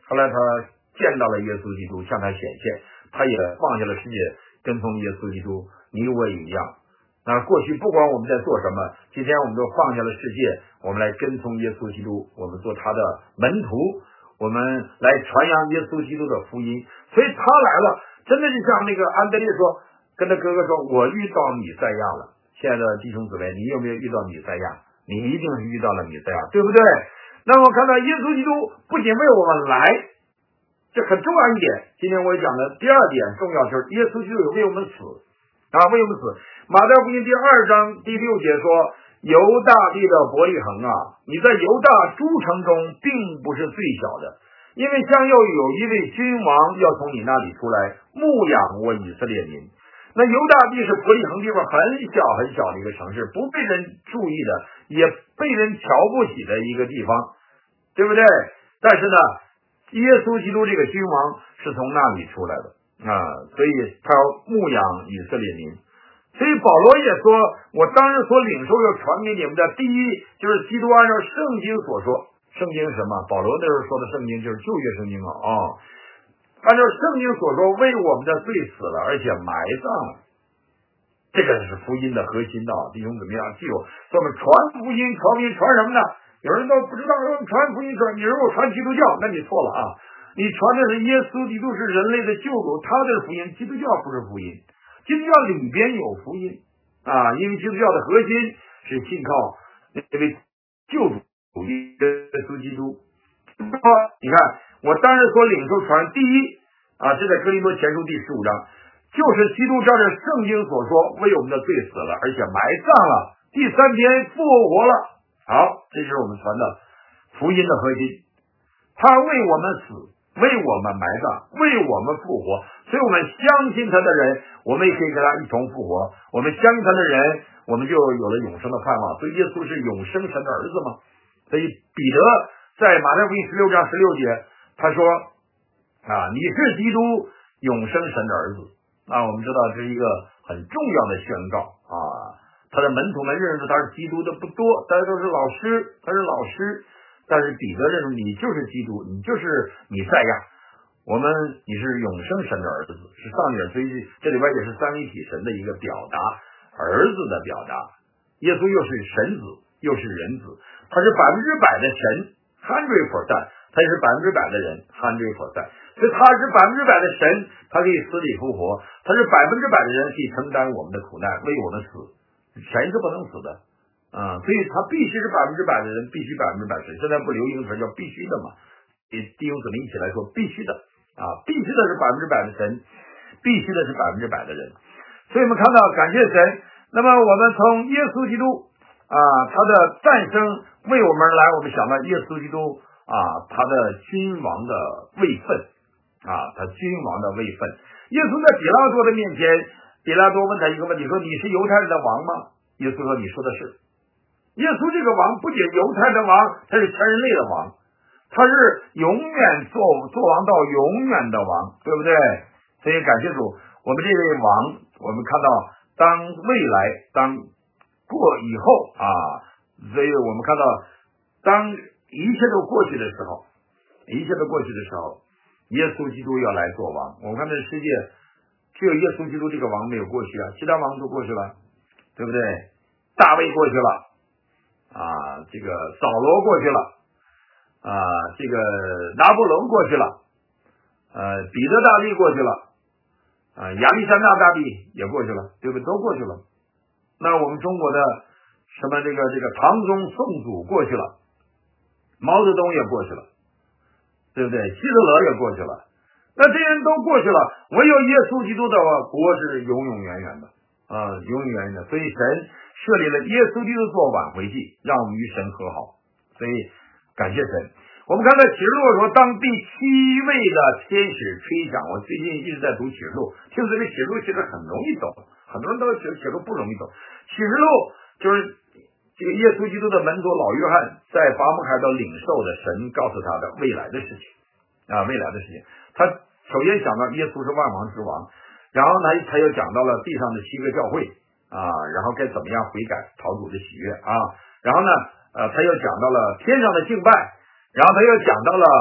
后来他见到了耶稣基督，向他显现，他也放下了世界，跟从耶稣基督，你我也一样。那过去不管我们在做什么，今天我们都放下了世界，我们来跟从耶稣基督，我们做他的门徒，我们来传扬耶稣基督的福音。所以他来了，真的是像那个安德烈说，跟他哥哥说，我遇到弥赛亚了。亲爱的弟兄姊妹，你有没有遇到弥赛亚？你一定是遇到了弥赛亚，对不对？那么看到耶稣基督不仅为我们来，这很重要一点。今天我也讲的第二点重要，就是耶稣基督有为我们死啊，为我们死。马太福音第二章第六节说，犹大地的伯利恒啊，你在犹大诸城中并不是最小的，因为将要有一位君王要从你那里出来，牧养我以色列民。那犹大地是伯利恒地方很小很小的一个城市，不被人注意的，也被人瞧不起的一个地方，对不对？但是呢，耶稣基督这个君王是从那里出来的啊，所以他要牧养以色列民。所以保罗也说，我当时所领受要传给你们的，第一就是基督按照圣经所说。圣经是什么？保罗那时候说的圣经就是旧约圣经啊啊。按照圣经所说，为我们的罪死了，而且埋葬了，这个是福音的核心的。弟兄姊妹要记住，我们传福音，传福音传什么呢？有人都不知道说传福音传，你如果传基督教，那你错了啊！你传的是耶稣基督是人类的救主，他的福音，基督教不是福音。基督教里边有福音啊，因为基督教的核心是信靠那位救主耶稣基督。你看，我当时所领受传第一啊，这在哥林多前书第十五章，就是基督照着圣经所说，为我们的罪死了，而且埋葬了，第三天复活了。好，这就是我们传的福音的核心。他为我们死，为我们埋葬，为我们复活，所以我们相信他的人，我们也可以跟他一同复活。我们相信他的人，我们就有了永生的盼望。所以耶稣是永生神的儿子嘛。所以彼得在马太福音十六章十六节，他说啊，你是基督永生神的儿子啊。我们知道这是一个很重要的宣告啊。他的门徒们认识他是基督的不多，大家都是老师，他是老师，但是彼得认识你就是基督，你就是弥赛亚，我们你是永生神的儿子，是上帝。所以这里边也是三位一体神的一个表达，儿子的表达。耶稣又是神子又是人子，他是百分之百的神 hundred percent， 他也是百分之百的人 hundred percent， 所以他是百分之百的神，他可以死里复活，他是百分之百的人，可以承担我们的苦难，为我们死。神是不能死的啊，所以他必须是百分之百的人，必须百分之百神。现在不流行词叫必须的嘛，给弟兄姊妹一起来说必须的啊，必须的是百分之百的神，必须的是百分之百的人。所以我们看到感谢神。那么我们从耶稣基督啊他的诞生为我们来，我们想到耶稣基督啊他的君王的位分啊，他君王的位分。耶稣在比拉多的面前，比拉多问他一个问题，说你是犹太人的王吗？耶稣说你说的是。耶稣这个王不仅犹太的王，他是全人类的王，他是永远做做王到永远的王，对不对？所以感谢主，我们这位王，我们看到当未来当过以后啊，所以我们看到当一切都过去的时候，一切都过去的时候，耶稣基督要来做王。我们看这世界只有耶稣基督这个王没有过去啊，其他王都过去了，对不对？大卫过去了啊，这个扫罗过去了啊，这个拿破仑过去了，呃，彼得大帝过去了啊，亚历山大大帝也过去了，对不对？都过去了。那我们中国的什么这个这个唐宗宋祖过去了，毛泽东也过去了，对不对？希特勒也过去了。那这些人都过去了，唯有耶稣基督的国是永永远远的啊，永永远远的。所以神设立了耶稣基督做挽回祭，让我们与神和好。所以感谢神。我们看到启示录说，当第七位的天使吹响，我最近一直在读启示录，听说这启示录其实很容易懂，很多人都觉得启示录不容易懂。启示录就是这个耶稣基督的门徒老约翰在拔摩海岛领受的神告诉他的未来的事情啊，未来的事情。他首先讲到耶稣是万王之王，然后呢他又讲到了地上的七个教会啊，然后该怎么样悔改讨主的喜悦啊，然后呢呃他又讲到了天上的敬拜，然后他又讲到了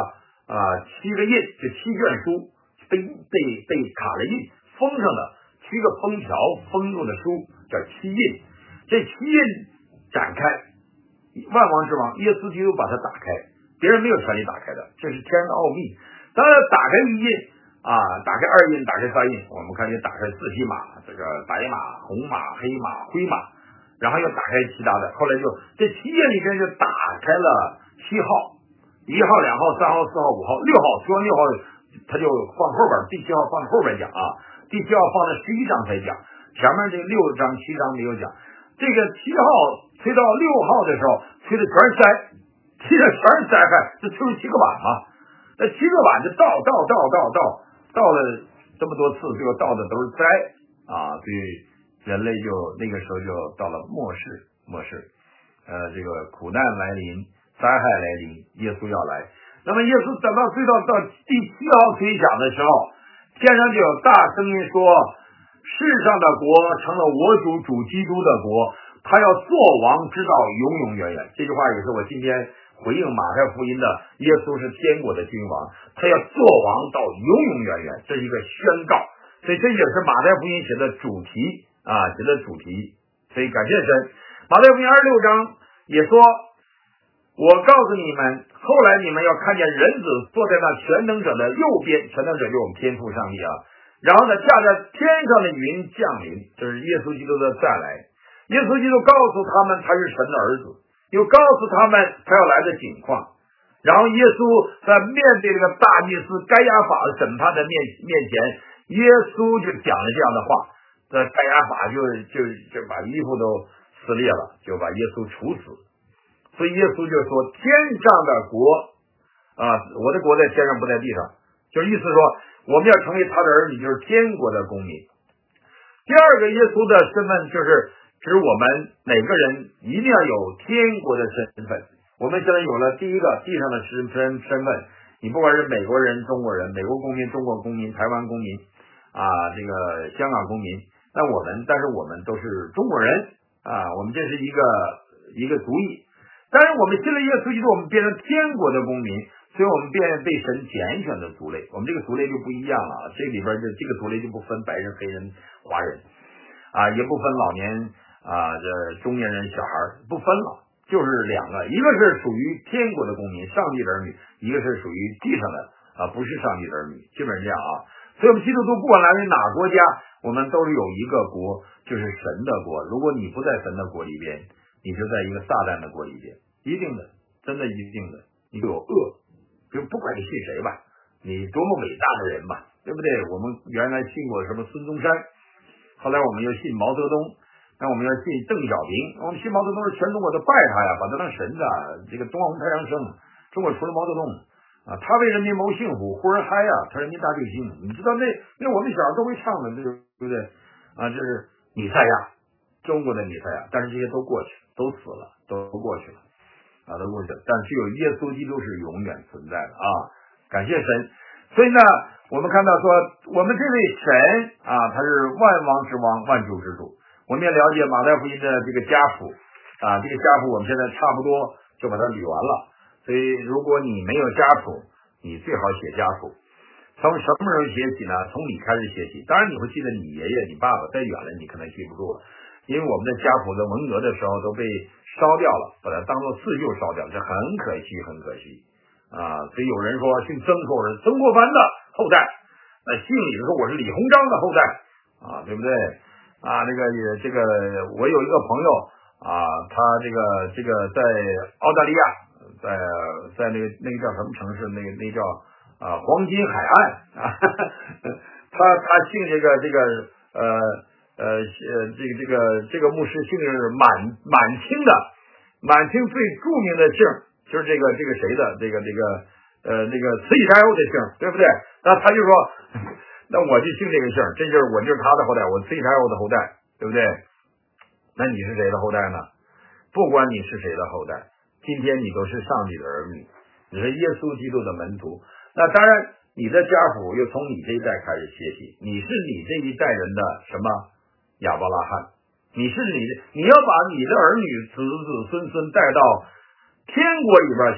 啊七个印，这七卷书被被被卡了印，封上的七个封条封住的书叫七印。这七印展开，万王之王耶稣基督把它打开，别人没有权利打开的，这是天然的奥秘。当然打开一印啊，打开二印，打开三印，我们看见打开四匹马，这个白马、红马、黑马、灰马，然后又打开其他的，后来就这七印里边就打开了七号，一号、两号、三号、四号、五号、六号，说完六号他就放后边，第七号放后边讲啊，第七号放在十一章才讲，前面这六章七章没有讲。这个七号吹到六号的时候，吹的全是灾，吹的全是灾害，这吹了七个碗嘛。那七个碗就倒倒倒倒倒倒了这么多次，最后倒的都是灾啊，所以人类就那个时候就到了末世，末世，呃，这个苦难来临，灾害来临，耶稣要来。那么耶稣等到吹到到第七号吹响的时候，天上就有大声音说，世上的国成了我主主基督的国，他要做王直到永永远远。这句话也是我今天回应马太福音的，耶稣是天国的君王，他要做王到永永远远，这是一个宣告。所以这也是马太福音写的主题啊，写的主题。所以感谢神。马太福音二十六章也说，我告诉你们，后来你们要看见人子坐在那全能者的右边，全能者就是我们天父上帝啊。然后呢，驾着天上的云降临，这是耶稣基督的再来。耶稣基督告诉他们他是神的儿子，又告诉他们他要来的景况。然后耶稣在面对这个大祭司该亚法审判的面面前，耶稣就讲了这样的话，这该亚法就就就把衣服都撕裂了，就把耶稣处死。所以耶稣就说，天上的国啊，我的国在天上不在地上，就是意思说我们要成为他的儿女，就是天国的公民。第二个耶稣的身份就是指我们每个人一定要有天国的身份。我们现在有了第一个地上的身身身份，你不管是美国人、中国人、美国公民、中国公民、台湾公民啊，这个香港公民，那我们但是我们都是中国人啊，我们这是一个一个族裔。但是我们信了耶稣基督，我们变成天国的公民，所以我们变被神拣选的族类。我们这个族类就不一样了，这里边就这个族类就不分白人、黑人、华人啊，也不分老年啊，这中年人、小孩不分了，就是两个，一个是属于天国的公民，上帝的儿女；一个是属于地上的啊，不是上帝的儿女，基本上这样啊。所以我们基督徒不管来自哪国家，我们都是有一个国，就是神的国。如果你不在神的国里边，你就在一个撒旦的国里边，一定的，真的一定的，你就有恶，就不管你信谁吧，你多么伟大的人吧，对不对？我们原来信过什么孙中山，后来我们又信毛泽东，那我们要信邓小平，我们信毛泽东是全中国都拜他呀，把他当神的，这个东方太阳升，中国除了毛泽东啊，他为人民谋幸福，呼人嗨呀，他人民大救星，你知道那那我们小时候都会唱的，对不对啊？这是弥赛亚，中国的弥赛亚，但是这些都过去，都死了，都过去了啊，都过去了。但只有耶稣基督是永远存在的啊！感谢神。所以呢，我们看到说，我们这位神啊，他是万王之王，万主之主。我们也了解马太福音的这个家谱啊，这个家谱我们现在差不多就把它捋完了。所以如果你没有家谱，你最好写家谱。从什么时候写起呢？从你开始写起。当然你会记得你爷爷、你爸爸，再远了你可能记不住了。因为我们的家谱在文革的时候都被烧掉了，把它当作四旧烧掉，这很可惜，很可惜啊！所以有人说姓曾，说我是曾国藩的后代；那姓李的说我是李鸿章的后代啊，对不对？啊，那个也这个，我有一个朋友啊，他这个这个在澳大利亚，在在那个那个叫什么城市？那个那个叫啊黄金海岸啊，他他姓这个这个呃。呃呃，这个这个这个牧师姓是满满清的，满清最著名的姓就是这个这个谁的这个这个呃那个慈禧太后的姓，对不对？那他就说，那我就姓这个姓，这就是我就是他的后代，我慈禧太后的后代，对不对？那你是谁的后代呢？不管你是谁的后代，今天你都是上帝的儿女，你是耶稣基督的门徒。那当然，你的家谱又从你这一代开始写起，你是你这一代人的什么？亚伯拉罕，你是你的，你要把你的儿女子子孙孙带到天国里边去，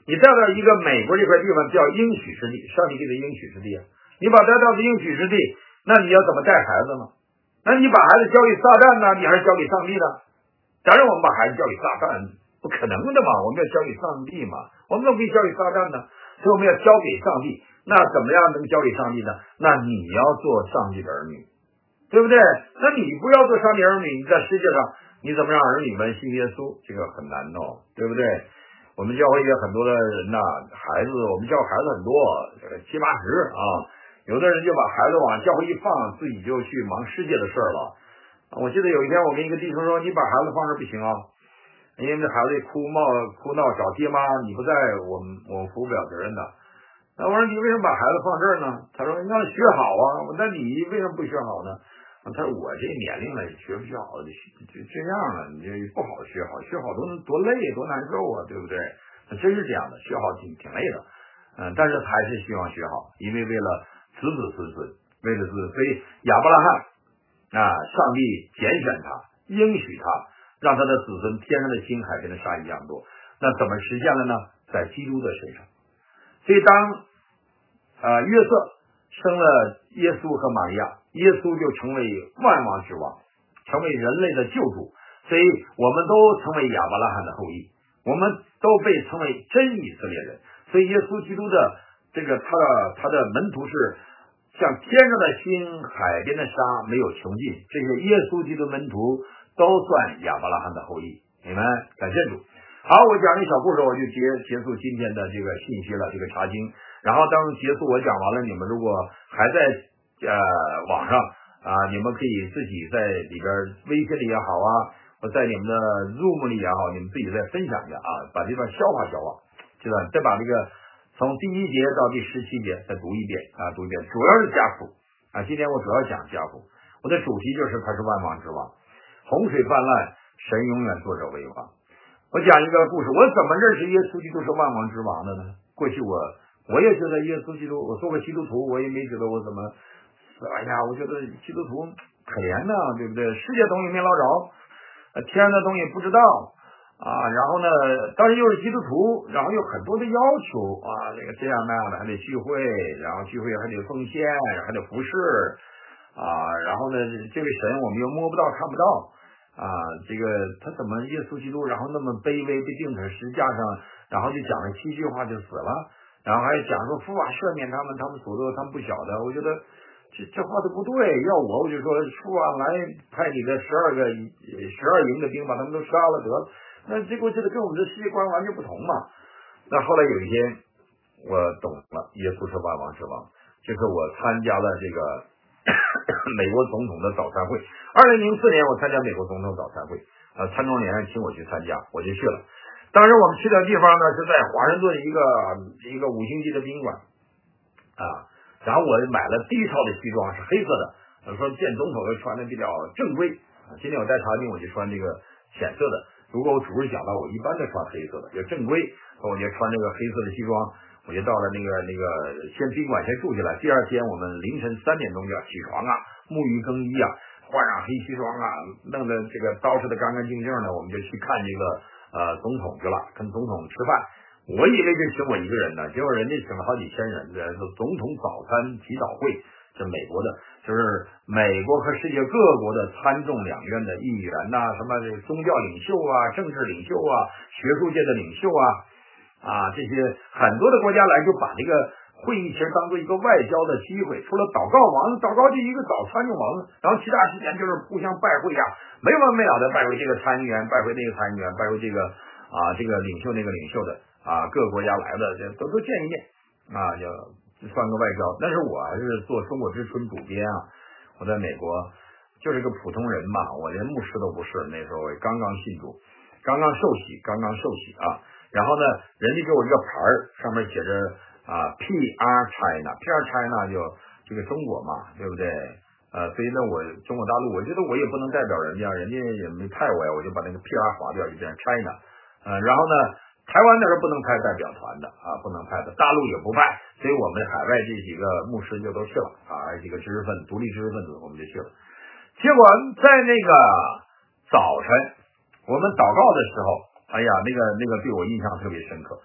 你带到一个美国这块地方叫应许之地，上帝给的应许之地啊，你把它带到应许之地，那你要怎么带孩子呢？那你把孩子交给撒旦呢，你还是交给上帝呢？当然我们把孩子交给撒旦不可能的嘛，我们要交给上帝嘛，我们怎么可以交给撒旦呢？所以我们要交给上帝。那怎么样能交给上帝呢？那你要做上帝的儿女，对不对？那你不要做上帝儿女，你在世界上你怎么让儿女们信耶稣？这个很难哦，对不对？我们教会也很多的人呐，孩子，我们教孩子很多，七八十啊，有的人就把孩子往教会一放，自己就去忙世界的事儿了。我记得有一天我跟一个弟兄说，你把孩子放这不行啊，因为这孩子哭闹哭闹找爹妈，你不在，我们我们负不了责任的。那我说你为什么把孩子放这儿呢？他说你让他学好啊。我那你为什么不学好呢？他说我这年龄了，学不学好就就这样了，你这不好学好，学好多多累多难受啊，对不对？那真是这样的，学好挺挺累的，嗯，但是还是希望学好，因为为了子子孙孙，为了子，所以亚伯拉罕啊，上帝拣选他，应许他，让他的子孙天上的星海跟他沙一样多。那怎么实现了呢？在基督的身上。所以当呃约瑟生了耶稣和玛利亚，耶稣就成为万王之王，成为人类的救主，所以我们都成为亚伯拉罕的后裔，我们都被称为真以色列人。所以耶稣基督的这个他的他的门徒是像天上的星海边的沙没有穷尽，这些耶稣基督门徒都算亚伯拉罕的后裔。你们感谢主。好，我讲一小故事，我就结结束今天的这个信息了，这个查经。然后当结束我讲完了，你们如果还在呃网上啊，你们可以自己在里边微信里也好啊，或在你们的 Zoom 里也好，你们自己再分享一下啊，把这段消化消化，知道？再把这个从第一节到第十七节再读一遍啊，读一遍，主要是家谱啊。今天我主要讲家谱，我的主题就是他是万王之王，洪水泛滥，神永远坐着为王。我讲一个故事，我怎么认识耶稣基督是万王之王的呢？过去我我也觉得耶稣基督，我做个基督徒，我也没觉得我怎么，哎呀，我觉得基督徒可怜呐，对不对？世界东西没捞着，天上的东西不知道啊。然后呢，当然又是基督徒，然后有很多的要求啊，这个这样那样的，还得聚会，然后聚会还得奉献，还得服侍啊。然后呢，这位神我们又摸不到看不到。啊，这个他怎么耶稣基督，然后那么卑微被钉在十字架上，然后就讲了七句话就死了，然后还讲说父啊赦免他们，他们所做他们不晓得。我觉得这这话都不对，要我我就说父啊来派你的十二个十二营的兵把他们都杀了得了。那这个我觉得跟我们的世界观完全不同嘛。那后来有一天我懂了，耶稣是万王之王，就是我参加了这个美国总统的早餐会。二零零四年我参加美国总统早餐会，呃，参众连请我去参加，我就去了。当时我们去的地方呢是在华盛顿一个一个五星级的宾馆啊，然后我买了第一套的西装是黑色的，我说见总统要穿的比较正规啊。今天我带查经我就穿这个浅色的，如果我主日讲到我一般的穿黑色的，就正规，我就穿这个黑色的西装。我就到了那个那个先宾馆先住下来，第二天我们凌晨三点钟就要起床啊，沐浴更衣啊，换上黑西装啊，弄得这个捯饬的干干净净的，我们就去看这个呃总统去了，跟总统吃饭。我以为就请我一个人呢，结果人家请了好几千人，这总统早餐祈祷会，这美国的，就是美国和世界各国的参众两院的议员呐、啊，什么宗教领袖啊，政治领袖啊，学术界的领袖啊。啊，这些很多的国家来就把这个会议其实当做一个外交的机会，除了祷告完了，祷告就一个早餐就完了，然后其他时间就是互相拜会呀、啊，没完没了的拜会这个参议员，拜会那个参议员，拜会这个啊这个领袖那个领袖的啊，各个国家来的这都都见一面啊，就算个外交。但是我还是做中国之春主编啊，我在美国就是个普通人嘛，我连牧师都不是，那时候我刚刚信主，刚刚受洗，刚刚受洗啊。然后呢，人家给我一个牌儿，上面写着啊 P R China，P R China 就这个中国嘛，对不对？呃，所以呢，我中国大陆，我觉得我也不能代表人家，人家也没派我呀，我就把那个 P R 划掉，就变成 China。呃，然后呢，台湾那是不能派代表团的啊，不能派的，大陆也不派，所以我们海外这几个牧师就都去了啊，几个知识分子、独立知识分子我们就去了。结果在那个早晨，我们祷告的时候。哎呀，那个那个对我印象特别深刻。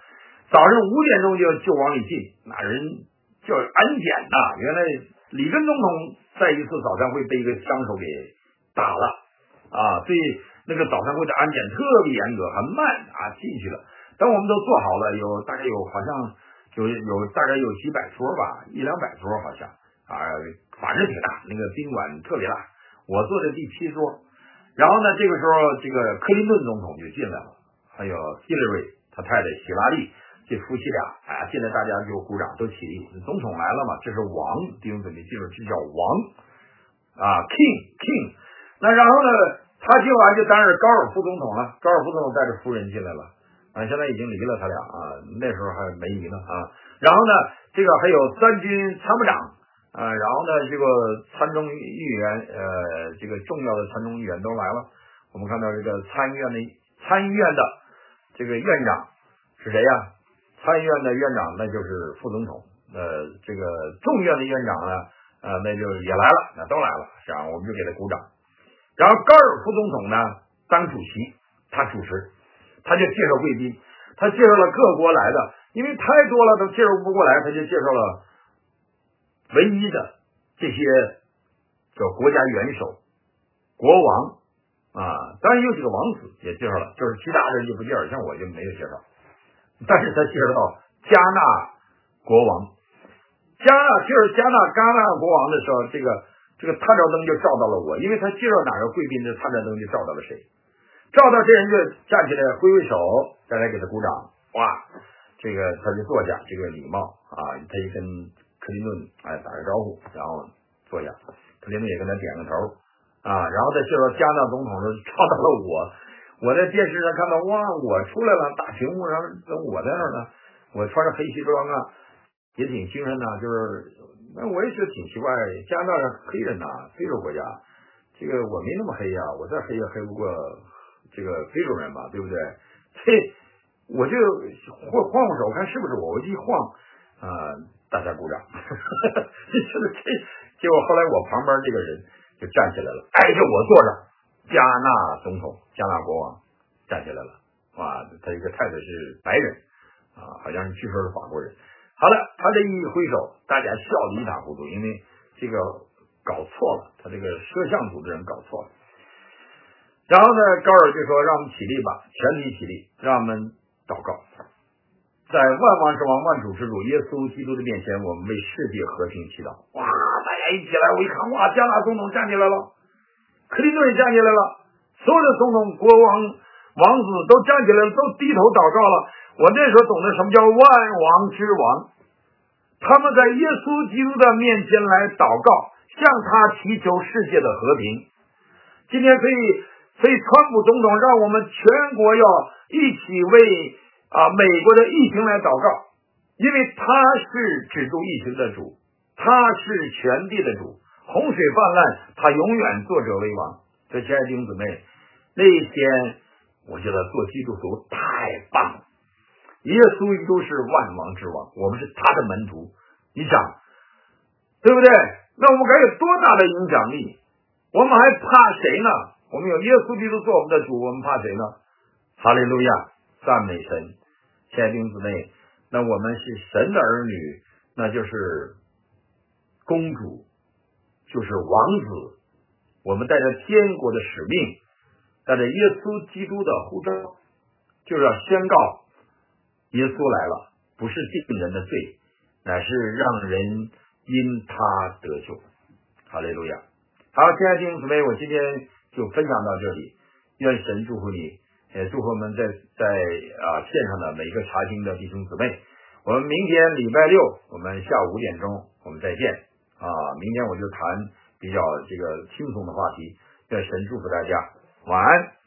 早上五点钟就就往里进，那人叫安检呐。原来里根总统在一次早餐会被一个枪手给打了啊，所以那个早餐会的安检特别严格，很慢啊，进去了。等我们都做好了，有大概有好像有有大概有几百桌吧，一两百桌好像啊，反正挺大，那个宾馆特别大。我坐在第七桌，然后呢，这个时候这个克林顿总统就进来了，还有希拉瑞他太太希拉里。这夫妻俩，哎，现在大家就鼓掌，都起立。总统来了嘛，这是王，弟兄姊妹记住，这叫王啊 ，king king。那然后呢，他进完就担任高尔夫总统了。高尔夫总统带着夫人进来了，啊，现在已经离了他俩啊，那时候还没离呢啊。然后呢，这个还有三军参谋长，啊，然后呢，这个参众议员，呃，这个重要的参众议员都来了。我们看到这个参议院的参议院的这个院长是谁呀？参议院的院长那就是副总统，呃，这个众议院的院长呢，呃，那就也来了，那都来了，这样我们就给他鼓掌。然后高尔夫总统呢当主席，他主持，他就介绍贵宾，他介绍了各国来的，因为太多了都介绍不过来，他就介绍了唯一的这些叫国家元首、国王啊，当然有几个王子也介绍了，就是其他人就不介绍，像我就没有介绍。但是他介绍到加纳国王，加纳就是加纳戛纳国王的时候，这个这个探照灯就照到了我，因为他介绍哪个贵宾的探照灯就照到了谁，照到这人就站起来挥挥手，大家给他鼓掌，哇，这个他就坐下，这个礼貌啊，他就跟克林顿哎打个招呼，然后坐下，克林顿也跟他点个头啊，然后再介绍加纳总统的照到了我。我在电视上看到，哇，我出来了，大屏幕上跟我在那儿呢，我穿着黑西装啊，也挺精神的，就是那我也觉得挺奇怪，加拿大黑人呐、啊，非洲国家，这个我没那么黑呀、啊，我再黑也黑不过这个非洲人吧，对不对？所以我就晃晃晃手看是不是我，我一晃啊、呃，大家鼓掌，就是这，结果后来我旁边这个人就站起来了，挨着我坐着。加纳总统，加纳国王站起来了，哇，他一个太太是白人啊，好像是据说是法国人。好了，他这一挥手，大家笑得一塌糊涂，因为这个搞错了，他这个摄像组的人搞错了。然后呢，高尔就说：“让我们起立吧，全体起立，让我们祷告，在万王之王、万主之主耶稣基督的面前，我们为世界和平祈祷。”哇，大家一起来，我一看，哇，加纳总统站起来了。克林顿也站起来了，所有的总统、国王、王子都站起来了，都低头祷告了。我那时候懂得什么叫万王之王，他们在耶稣基督的面前来祷告，向他祈求世界的和平。今天所以，所以川普总统让我们全国要一起为啊美国的疫情来祷告，因为他是止住疫情的主，他是全地的主。洪水泛滥，他永远作者为王。这亲爱的弟兄姊妹，那一天我觉得做基督徒太棒了。耶稣基督是万王之王，我们是他的门徒，你想对不对？那我们该有多大的影响力？我们还怕谁呢？我们有耶稣基督做我们的主，我们怕谁呢？哈利路亚，赞美神。亲爱的弟兄姊妹，那我们是神的儿女，那就是公主，就是王子，我们带着天国的使命，带着耶稣基督的呼召，就是要宣告耶稣来了，不是定人的罪，乃是让人因他得救。哈利路亚。好，亲爱的弟兄姊妹，我今天就分享到这里，愿神祝福你，也祝福我们在在啊线上的每一个查经的弟兄姊妹。我们明天礼拜六，我们下午五点钟我们再见。啊，明天我就谈比较这个轻松的话题，愿神祝福大家，晚安。